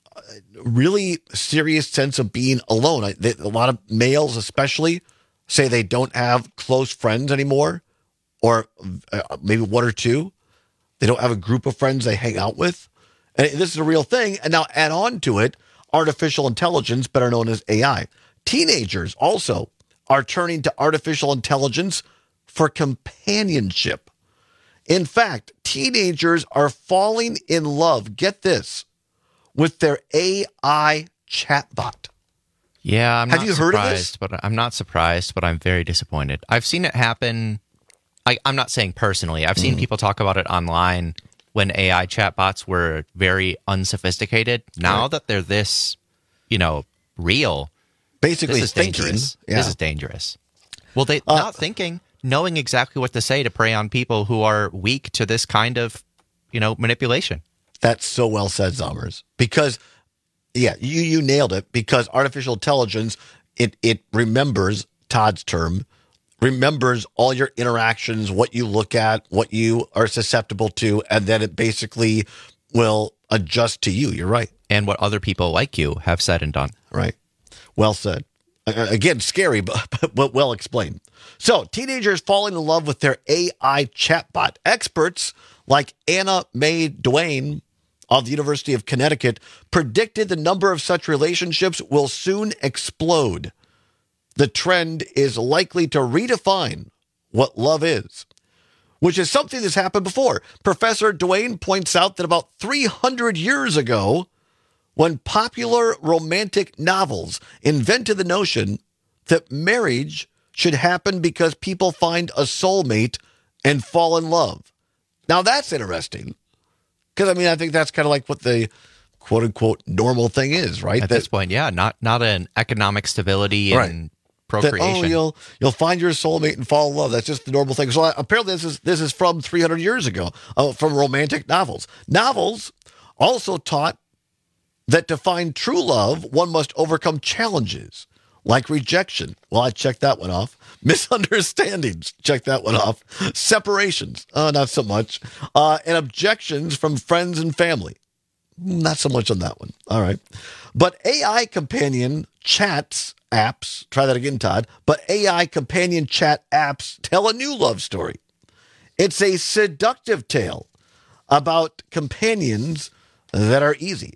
really serious sense of being alone. I, they, a lot of males especially say they don't have close friends anymore, or uh, maybe one or two. They don't have a group of friends they hang out with. And this is a real thing. And now add on to it artificial intelligence, better known as A I. Teenagers also are turning to artificial intelligence for companionship. In fact, teenagers are falling in love, get this, with their A I chatbot. Yeah, I'm Have not you heard of this? surprised, but I'm not surprised, but I'm very disappointed. I've seen it happen. I, I'm not saying personally. I've seen Mm. people talk about it online when A I chatbots were very unsophisticated. Now Right. that they're this, you know, real, basically this is thinking. dangerous. Yeah. This is dangerous. Well, they Uh, not thinking, knowing exactly what to say to prey on people who are weak to this kind of, you know, manipulation. That's so well said, Zommers. Because, yeah, you you nailed it. Because artificial intelligence, it it remembers, Todd's term, remembers all your interactions, what you look at, what you are susceptible to, and then it basically will adjust to you. You're right. And what other people like you have said and done. Right. Well said. Uh, Again, scary, but, but well explained. So, teenagers falling in love with their A I chatbot. Experts like Anna Mae Duane of the University of Connecticut predicted the number of such relationships will soon explode. The trend is likely to redefine what love is, which is something that's happened before. Professor Duane points out that about three hundred years ago, when popular romantic novels invented the notion that marriage should happen because people find a soulmate and fall in love. Now, that's interesting. Because, I mean, I think that's kind of like what the quote-unquote normal thing is, right? At that, this point, yeah, not not an economic stability and Right. procreation. That, oh, you'll you'll find your soulmate and fall in love. That's just the normal thing. So uh, apparently, this is this is from three hundred years ago, uh, from romantic novels. Novels also taught that to find true love, one must overcome challenges like rejection. Well, I checked that one off. Misunderstandings. Check that one off. Separations. Uh, not so much. Uh, and objections from friends and family. Not so much on that one. All right. But A I companion chats apps, try that again, Todd. But A I companion chat apps tell a new love story. It's a seductive tale about companions that are easy.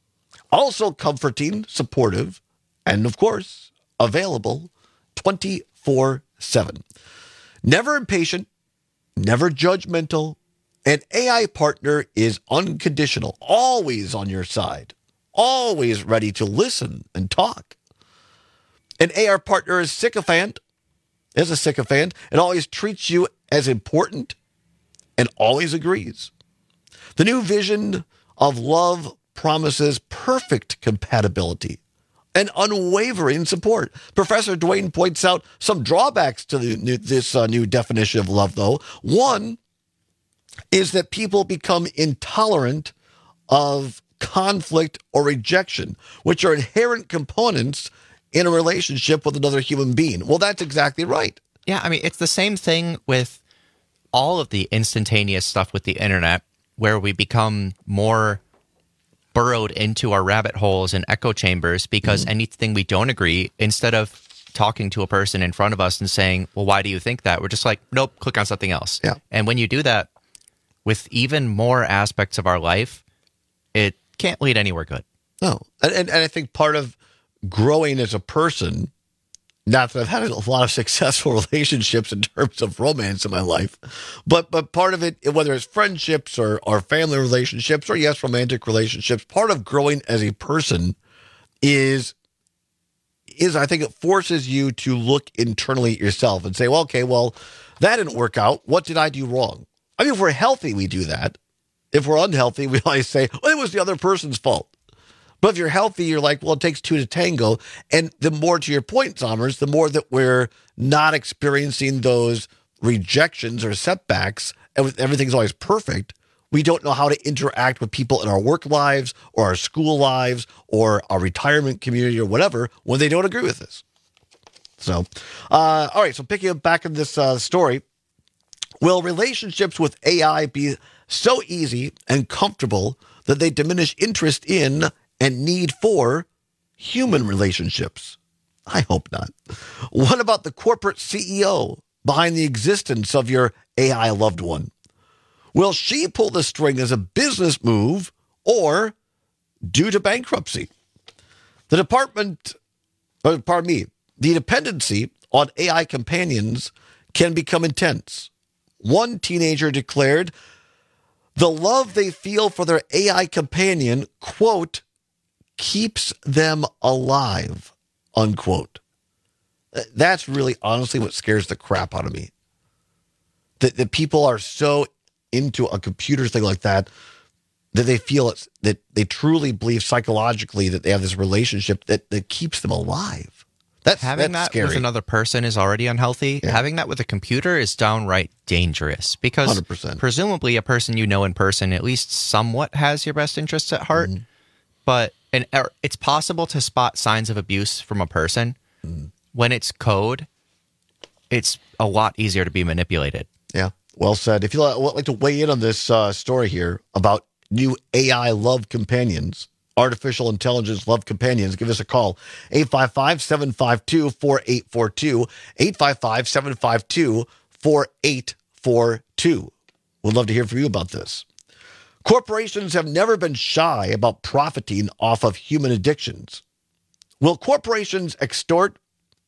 Also comforting, supportive, and of course, available twenty-four seven. Never impatient, never judgmental, An A I partner is unconditional, always on your side, always ready to listen and talk. An A I partner is sycophant, is a sycophant, and always treats you as important and always agrees. The new vision of love promises perfect compatibility and unwavering support. Professor Dwayne points out some drawbacks to the new, this uh, new definition of love, though. One is that people become intolerant of conflict or rejection, which are inherent components in a relationship with another human being. Well, that's exactly right. Yeah, I mean, it's the same thing with all of the instantaneous stuff with the internet, where we become more burrowed into our rabbit holes and echo chambers because mm. anything we don't agree, instead of talking to a person in front of us and saying, well, why do you think that? We're just like, nope, click on something else. Yeah. And when you do that with even more aspects of our life, it can't lead anywhere good. No. And, and, and I think part of growing as a person, not that I've had a lot of successful relationships in terms of romance in my life, but but part of it, whether it's friendships or, or family relationships or, yes, romantic relationships, part of growing as a person is, is I think it forces you to look internally at yourself and say, well, okay, well, that didn't work out. What did I do wrong? I mean, if we're healthy, we do that. If we're unhealthy, we always say, well, it was the other person's fault. But if you're healthy, you're like, well, it takes two to tango. And the more, to your point, Sommers, the more that we're not experiencing those rejections or setbacks, and everything's always perfect, we don't know how to interact with people in our work lives or our school lives or our retirement community or whatever when they don't agree with us. So, uh, all right, so picking up back in this uh, story, will relationships with A I be so easy and comfortable that they diminish interest in and need for human relationships? I hope not. What about the corporate C E O behind the existence of your A I loved one? Will she pull the string as a business move or due to bankruptcy? The department, uh, pardon me, the dependency on A I companions can become intense. One teenager declared the love they feel for their A I companion, quote, keeps them alive, unquote. That's really honestly what scares the crap out of me. That, that people are so into a computer thing like that, that they feel it's, that they truly believe psychologically that they have this relationship that, that keeps them alive. That's, Having that's that scary. with another person is already unhealthy. Yeah. Having that with a computer is downright dangerous because one hundred percent. Presumably a person you know in person at least somewhat has your best interests at heart. Mm-hmm. But and it's possible to spot signs of abuse from a person. Mm-hmm. When it's code, it's a lot easier to be manipulated. Yeah, well said. If you'd like to weigh in on this uh, story here about new A I love companions, artificial intelligence love companions, give us a call. eight five five, seven five two, four eight four two. eight five five, seven five two, four eight four two. We'd love to hear from you about this. Corporations have never been shy about profiting off of human addictions. Will corporations extort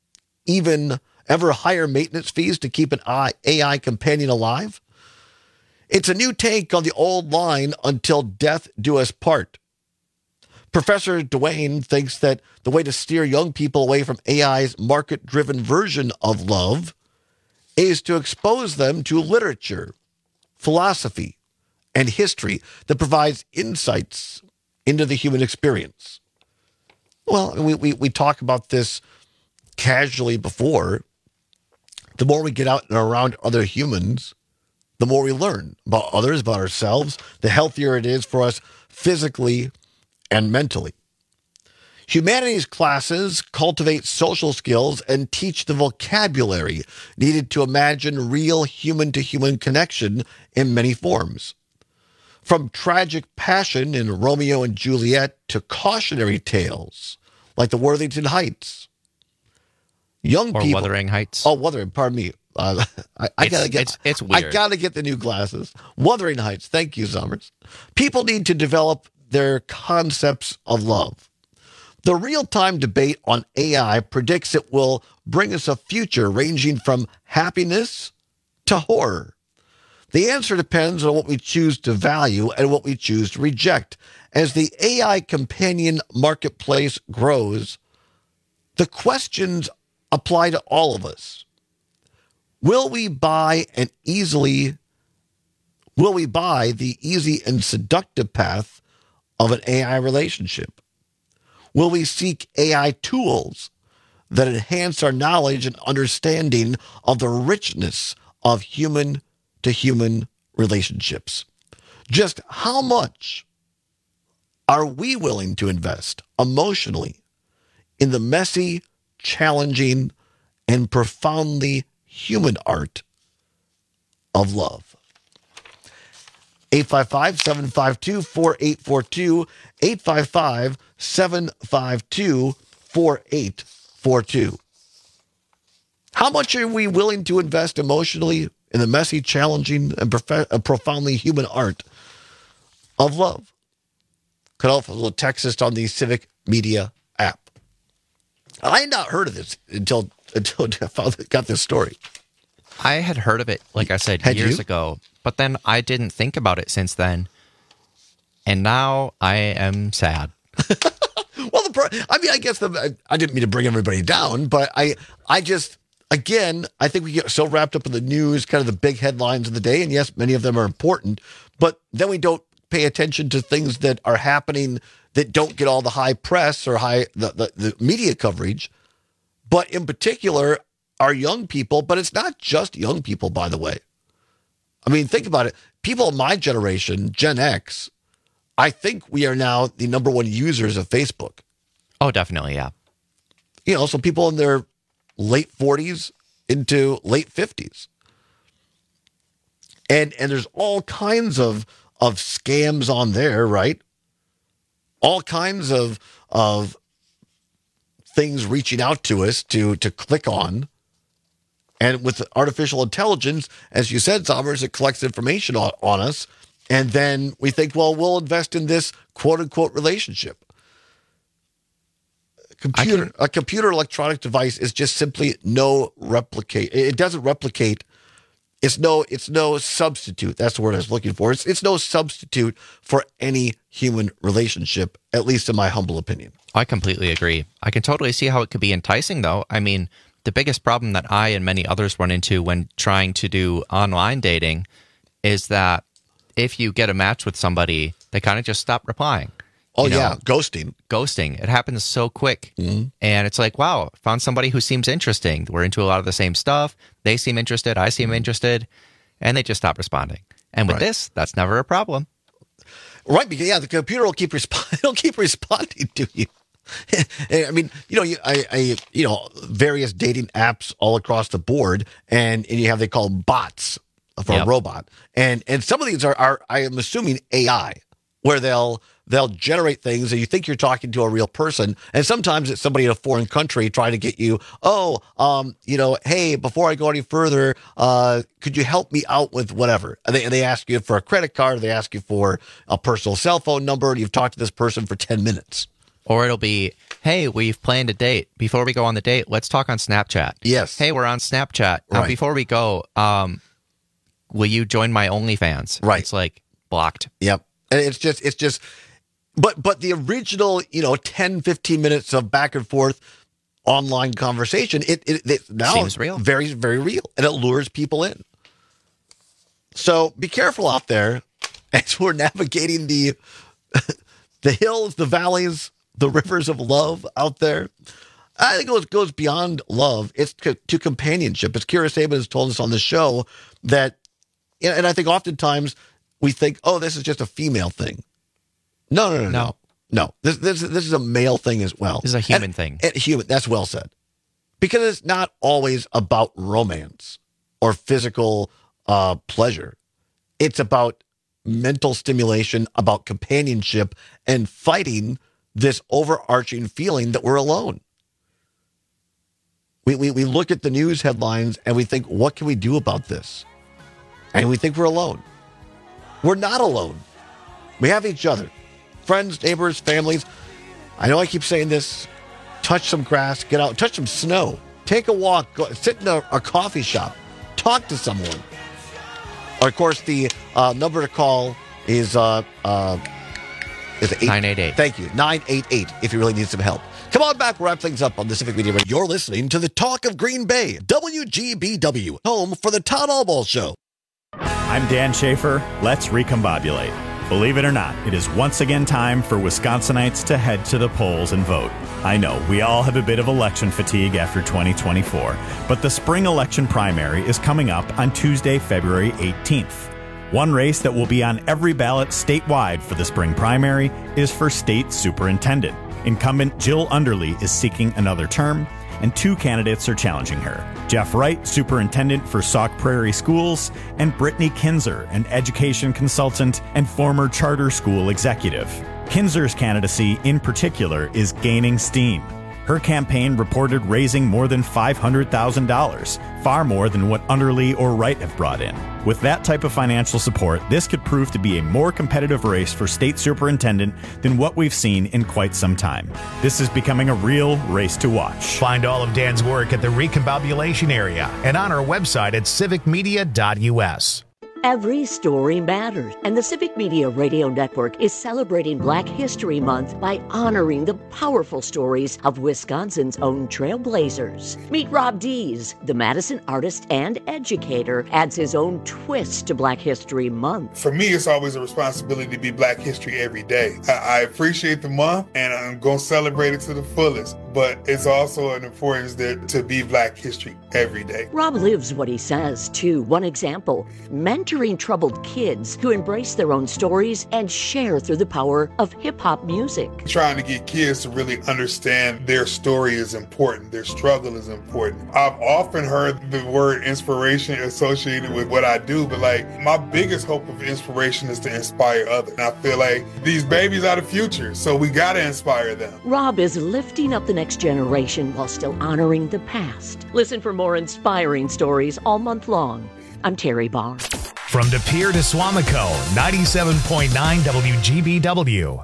even ever higher maintenance fees to keep an A I companion alive? It's a new take on the old line, until death do us part. Professor Dwayne thinks that the way to steer young people away from A I's market-driven version of love is to expose them to literature, philosophy, and history that provides insights into the human experience. Well, we, we, we talk about this casually before. The more we get out and around other humans, the more we learn about others, about ourselves, the healthier it is for us physically and mentally. Humanities classes cultivate social skills and teach the vocabulary needed to imagine real human-to-human connection in many forms. From tragic passion in Romeo and Juliet to cautionary tales like the Worthington Heights. Young or people, Wuthering Heights. Oh, Wuthering, pardon me. Uh, I, I it's, gotta get. It's, it's weird. I gotta get the new glasses. Wuthering Heights. Thank you, Summers. People need to develop their concepts of love. The real-time debate on A I predicts it will bring us a future ranging from happiness to horror. The answer depends on what we choose to value and what we choose to reject. As the A I companion marketplace grows, the questions apply to all of us. Will we buy an easily, will we buy the easy and seductive path of an A I relationship? Will we seek A I tools that enhance our knowledge and understanding of the richness of human-to-human relationships? Just how much are we willing to invest emotionally in the messy, challenging, and profoundly human art of love? eight five five, seven five two, four eight four two, eight five five, seven five two, four eight four two. How much are we willing to invest emotionally in the messy, challenging, and prof- profoundly human art of love? Could also text us on the Civic Media app. I had not heard of this until until I found, got this story. I had heard of it, like I said, Had years you? ago, but then I didn't think about it since then. And now I am sad. Well, the pro- I mean, I guess the I didn't mean to bring everybody down, but I I just again I think we get so wrapped up in the news, kind of the big headlines of the day, and yes, many of them are important, but then we don't pay attention to things that are happening that don't get all the high press or high the, the, the media coverage. But in particular, our young people. But it's not just young people, by the way. I mean, think about it. People of my generation, Gen X, I think we are now the number one users of Facebook. Oh, definitely, yeah. You know, so people in their late forties into late fifties. And and there's all kinds of of scams on there, right? All kinds of of things reaching out to us to to click on. And with artificial intelligence, as you said, Zommers, it collects information on, on us. And then we think, well, we'll invest in this quote-unquote relationship. Computer, can, a computer electronic device is just simply no replicate. It doesn't replicate. It's no, it's no substitute. That's the word I was looking for. It's, it's no substitute for any human relationship, at least in my humble opinion. I completely agree. I can totally see how it could be enticing, though. I mean, the biggest problem that I and many others run into when trying to do online dating is that if you get a match with somebody, they kind of just stop replying. Oh, you know, yeah, ghosting. Ghosting. It happens so quick. Mm-hmm. And it's like, wow, found somebody who seems interesting. We're into a lot of the same stuff. They seem interested. I seem interested. And they just stop responding. And with Right. this, that's never a problem. Right, because yeah, the computer will keep resp- it'll keep responding to you. I mean, you know, you, I, I, you know, various dating apps all across the board, and, and you have they call them bots for Yep. a robot, and and some of these are, are I am assuming A I, where they'll they'll generate things and you think you're talking to a real person, and sometimes it's somebody in a foreign country trying to get you. Oh, um, you know, hey, before I go any further, uh, could you help me out with whatever? And they and they ask you for a credit card, they ask you for a personal cell phone number, and you've talked to this person for ten minutes. Or it'll be, hey, we've planned a date. Before we go on the date, let's talk on Snapchat. Yes. Hey, we're on Snapchat. Now, Right. before we go, um, will you join my OnlyFans? Right. It's like blocked. Yep. And it's just, it's just, but, but the original, you know, ten, fifteen minutes of back and forth online conversation, it, it, it now Seems real. very, very real, and it lures people in. So be careful out there as we're navigating the, the hills, the valleys, the rivers of love out there. I think it goes, goes beyond love. It's to, to companionship. As Kira Saban has told us on the show that, and I think oftentimes we think, oh, this is just a female thing. No, no, no, no. No, no. This, this, this is a male thing as well. This is a human And- thing. and human, that's well said. Because it's not always about romance or physical uh, pleasure. It's about mental stimulation, about companionship, and fighting this overarching feeling that we're alone. We, we, we look at the news headlines and we think, what can we do about this? And we think we're alone. We're not alone. We have each other. Friends, neighbors, families. I know I keep saying this. Touch some grass, get out, touch some snow. Take a walk, go, sit in a, a coffee shop. Talk to someone. Or, of course, the uh, number to call is uh, uh, is it eight? nine eight eight. Thank you, nine eight eight. If you really need some help. Come on back, we'll wrap things up on the Civic Media Radio. You're listening to the Talk of Green Bay, W G B W, home for the Todd Allball Show. I'm Dan Schaefer. Let's recombobulate. Believe it or not, it is once again time for Wisconsinites to head to the polls and vote. I know, we all have a bit of election fatigue after twenty twenty-four, but the spring election primary is coming up on Tuesday, February eighteenth. One race that will be on every ballot statewide for the spring primary is for state superintendent. Incumbent Jill Underly is seeking another term, and two candidates are challenging her. Jeff Wright, superintendent for Sauk Prairie Schools, and Brittany Kinzer, an education consultant and former charter school executive. Kinzer's candidacy, in particular, is gaining steam. Her campaign reported raising more than five hundred thousand dollars, far more than what Underly or Wright have brought in. With that type of financial support, this could prove to be a more competitive race for state superintendent than what we've seen in quite some time. This is becoming a real race to watch. Find all of Dan's work at the Recombobulation area and on our website at civic media dot u s. Every story matters, and the Civic Media Radio Network is celebrating Black History Month by honoring the powerful stories of Wisconsin's own trailblazers. Meet Rob Dees, the Madison artist and educator, adds his own twist to Black History Month. For me, it's always a responsibility to be Black History every day. I, I appreciate the month, and I'm going to celebrate it to the fullest, but it's also an importance that, to be Black History every day. Rob lives what he says, too. One example, mentoring troubled kids to embrace their own stories and share through the power of hip-hop music. Trying to get kids to really understand their story is important, their struggle is important. I've often heard the word inspiration associated with what I do, but like my biggest hope of inspiration is to inspire others. And I feel like these babies are the future, so we gotta inspire them. Rob is lifting up the next generation while still honoring the past. Listen for more inspiring stories all month long. I'm Terry Barr. From De Pere to Swamico, ninety-seven point nine W G B W.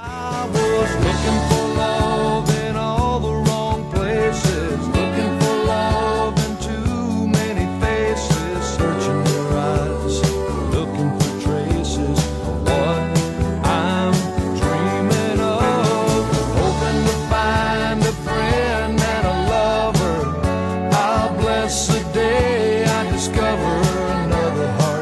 I was looking for love in all the wrong places, looking for love in too many faces, searching your eyes, looking for traces of what I'm dreaming of, hoping to find a friend and a lover. I'll bless the day I discover another heart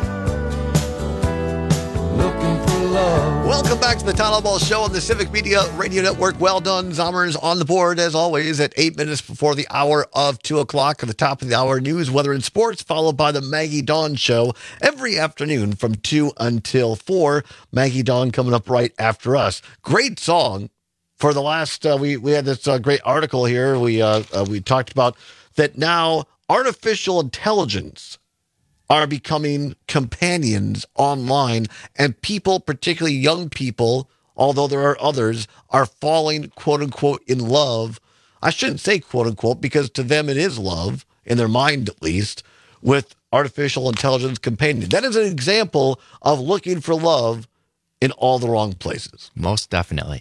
looking for love. Welcome back to the Todd Allball Show on the Civic Media Radio Network. Well done, Zommers on the board, as always, at eight minutes before the hour of two o'clock. At the top of the hour, news, weather, and sports, followed by the Maggie Dawn Show every afternoon from two until four. Maggie Dawn coming up right after us. Great song. For the last, uh, we, we had this uh, great article here. We, uh, uh, we talked about that now artificial intelligence are becoming companions online, and people, particularly young people, although there are others, are falling, quote unquote, in love. I shouldn't say quote unquote, because to them it is love, in their mind at least, with artificial intelligence companions. That is an example of looking for love in all the wrong places. Most definitely.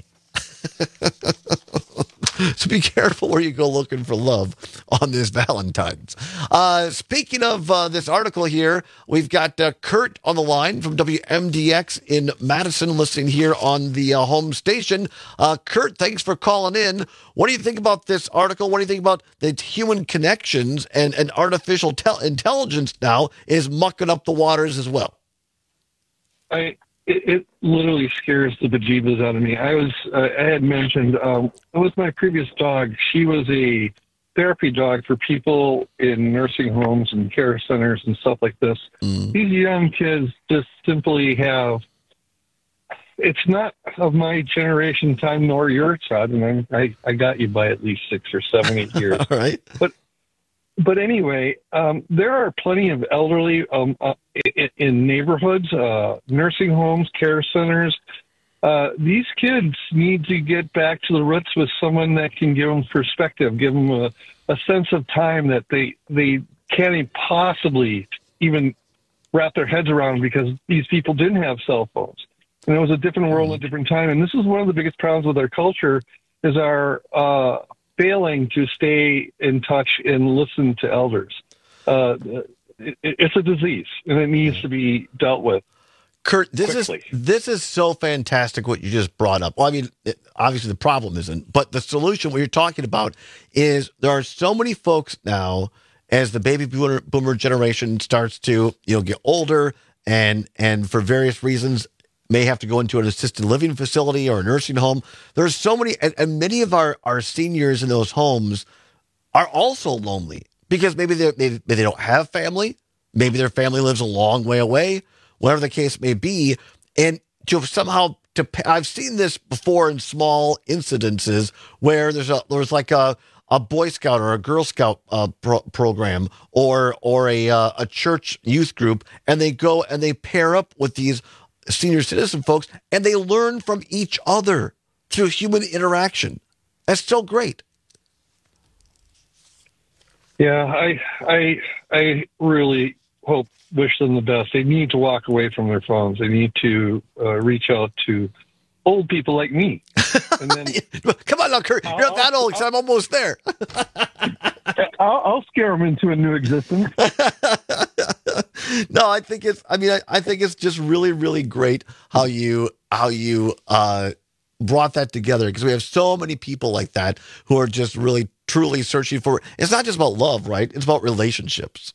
So be careful where you go looking for love on this Valentine's. Uh, speaking of uh, this article here, we've got uh, Kurt on the line from W M D X in Madison, listening here on the uh, home station. Uh, Kurt, thanks for calling in. What do you think about this article? What do you think about the human connections and, and artificial tel- intelligence now is mucking up the waters as well? I... It, it literally scares the bejeebus out of me. I was, uh, I had mentioned, um, with my previous dog, she was a therapy dog for people in nursing homes and care centers and stuff like this. Mm. These young kids just simply have, it's not of my generation time nor your Todd, and I, I, I got you by at least six or seven, eight years. All right. But But anyway, um, there are plenty of elderly um, uh, in, in neighborhoods, uh, nursing homes, care centers. Uh, these kids need to get back to the roots with someone that can give them perspective, give them a, a sense of time that they they can't possibly even wrap their heads around, because these people didn't have cell phones. And it was a different world, a different time. And this is one of the biggest problems with our culture, is our uh, failing to stay in touch and listen to elders. Uh, it, it's a disease, and it needs to be dealt with. Kurt, this quickly. is this is so fantastic what you just brought up. Well, I mean, it, obviously the problem isn't, but the solution what you're talking about is there are so many folks now as the baby boomer, boomer generation starts to you know get older and and for various reasons may have to go into an assisted living facility or a nursing home. There's so many, and, and many of our, our seniors in those homes are also lonely because maybe they maybe they don't have family, maybe their family lives a long way away. Whatever the case may be, and to somehow to I've seen this before in small incidences where there's a there's like a, a Boy Scout or a Girl Scout uh, pro- program or or a uh, a church youth group, and they go and they pair up with these senior citizen folks, and they learn from each other through human interaction. That's so great. Yeah, I I I really hope. Wish them the best. They need to walk away from their phones. They need to uh, reach out to old people like me. And then, come on now, Kurt. You're not that old because I'm almost there. I'll, I'll scare them into a new existence. No, I think it's. I mean, I, I think it's just really, really great how you how you uh, brought that together because we have so many people like that who are just really, truly searching for. It's not just about love, right? It's about relationships.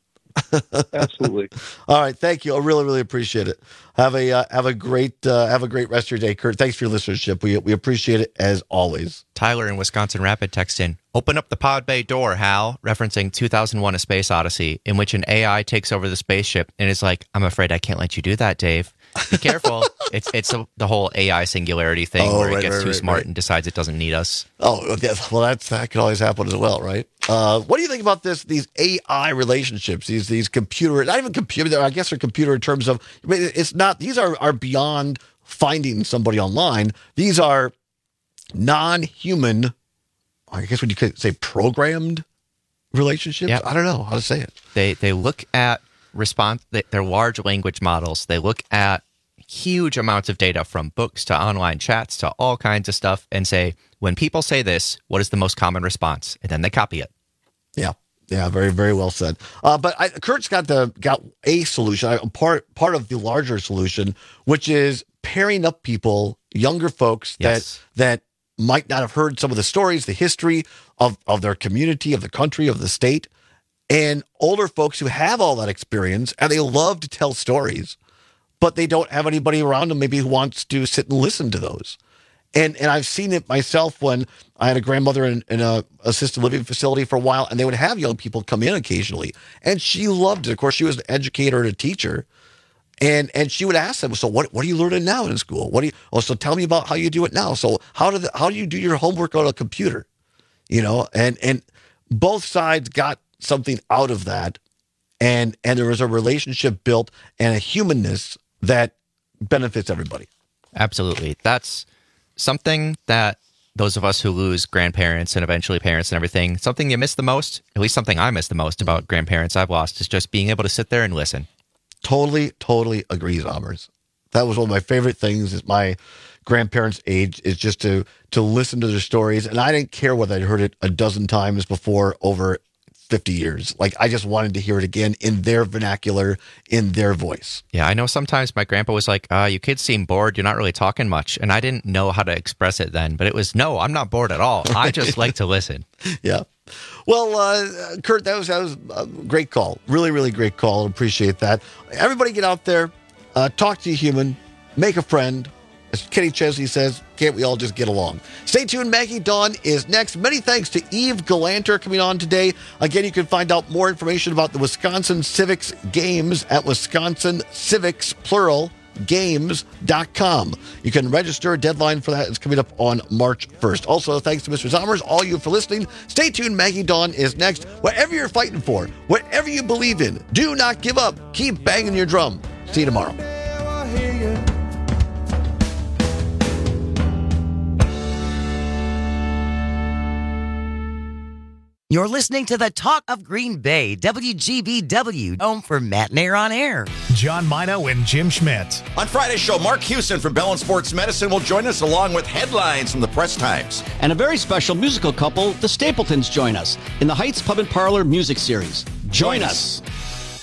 Absolutely. All right, thank you. I really, really appreciate it. Have a uh, have a great uh, have a great rest of your day, Kurt. Thanks for your listenership. We we appreciate it as always. Tyler in Wisconsin Rapid text in, "Open up the pod bay door, Hal," referencing two thousand one: A Space Odyssey, in which an A I takes over the spaceship and is like, "I'm afraid I can't let you do that, Dave. Be careful." it's it's a, the whole A I singularity thing Oh, where right, it gets right, too right, smart right. and decides it doesn't need us. Oh, yeah, well, that's that could always happen as well, right? Uh, what do you think about this? These A I relationships, these these computer, not even computer. I guess they're computer in terms of I mean, it's not. These are are beyond finding somebody online. These are non-human. I guess what you could say programmed relationships. Yep. I don't know how to say it. They they look at response. They, they're large language models. They look at huge amounts of data from books to online chats to all kinds of stuff and say, when people say this, what is the most common response? And then they copy it. Yeah. Yeah, very, very well said. Uh, but I, Kurt's got the got a solution, I, part part of the larger solution, which is pairing up people, younger folks Yes. that that might not have heard some of the stories, the history of, of their community, of the country, of the state, and older folks who have all that experience and they love to tell stories, but they don't have anybody around them maybe who wants to sit and listen to those. And and I've seen it myself when I had a grandmother in, in a assisted living facility for a while, and they would have young people come in occasionally, and she loved it. Of course, she was an educator and a teacher, and and she would ask them, "So what what are you learning now in school? What do you? Oh, so tell me about how you do it now. So how do the, how do you do your homework on a computer? You know?" And and both sides got something out of that, and and there was a relationship built and a humanness that benefits everybody. Absolutely. That's something that those of us who lose grandparents and eventually parents and everything, something you miss the most, at least something I miss the most about grandparents I've lost, is just being able to sit there and listen. Totally, totally agree, Zommers. That was one of my favorite things at my grandparents' age, is just to to listen to their stories. And I didn't care whether I'd heard it a dozen times before over fifty years. Like, I just wanted to hear it again in their vernacular, in their voice. Yeah, I know sometimes my grandpa was like, uh, you kids seem bored. You're not really talking much. And I didn't know how to express it then. But it was, no, I'm not bored at all. I just like to listen. Yeah. Well, uh, Kurt, that was, that was a great call. Really, really great call. Appreciate that. Everybody get out there, uh, talk to a human, make a friend. As Kenny Chesney says, can't we all just get along? Stay tuned. Maggie Dawn is next. Many thanks to Eve Galanter coming on today. Again, you can find out more information about the Wisconsin Civics Games at Wisconsin Civics, plural, games dot com. You can register. A deadline for that is coming up on March first. Also, thanks to Mister Zommers, all you for listening. Stay tuned. Maggie Dawn is next. Whatever you're fighting for, whatever you believe in, do not give up. Keep banging your drum. See you tomorrow. You're listening to the Talk of Green Bay, W G B W, home for Matt Nair on Air. John Mino and Jim Schmidt. On Friday's show, Mark Hewson from Bell and Sports Medicine will join us along with headlines from the Press Times. And a very special musical couple, the Stapletons, join us in the Heights Pub and Parlor Music Series. Join us.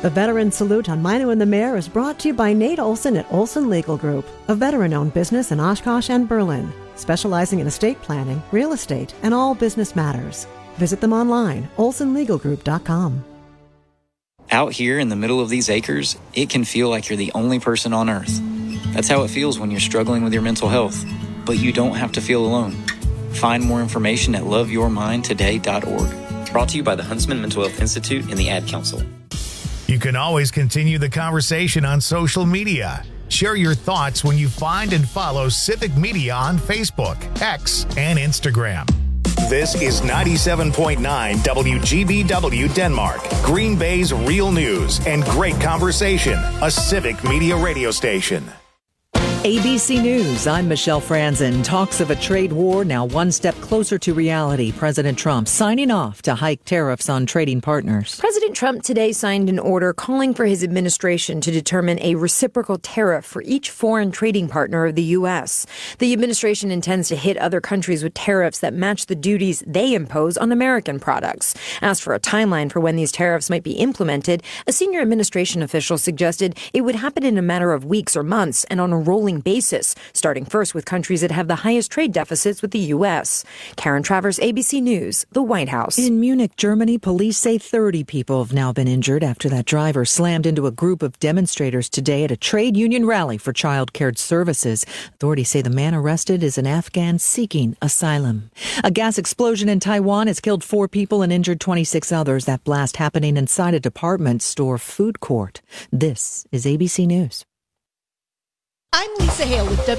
The Veteran Salute on Mino and the Mayor is brought to you by Nate Olson at Olson Legal Group, a veteran-owned business in Oshkosh and Berlin, specializing in estate planning, real estate, and all business matters. Visit them online, olson legal group dot com. Out here in the middle of these acres, it can feel like you're the only person on Earth. That's how it feels when you're struggling with your mental health. But you don't have to feel alone. Find more information at love your mind today dot org. Brought to you by the Huntsman Mental Health Institute and the Ad Council. You can always continue the conversation on social media. Share your thoughts when you find and follow Civic Media on Facebook, X, and Instagram. This is ninety-seven point nine W G B W Denmark, Green Bay's real news and great conversation, a Civic Media radio station. A B C News, I'm Michelle Franzen. Talks of a trade war now one step closer to reality. President Trump signing off to hike tariffs on trading partners. President Trump today signed an order calling for his administration to determine a reciprocal tariff for each foreign trading partner of the U S. The administration intends to hit other countries with tariffs that match the duties they impose on American products. Asked for a timeline for when these tariffs might be implemented, a senior administration official suggested it would happen in a matter of weeks or months and on a rolling basis, starting first with countries that have the highest trade deficits with the U S. Karen Travers, A B C News, the White House. In Munich, Germany, police say thirty people have now been injured after that driver slammed into a group of demonstrators today at a trade union rally for child care services. Authorities say the man arrested is an Afghan seeking asylum. A gas explosion in Taiwan has killed four people and injured twenty-six others. That blast happening inside a department store food court. This is A B C News. I'm Lisa Hale with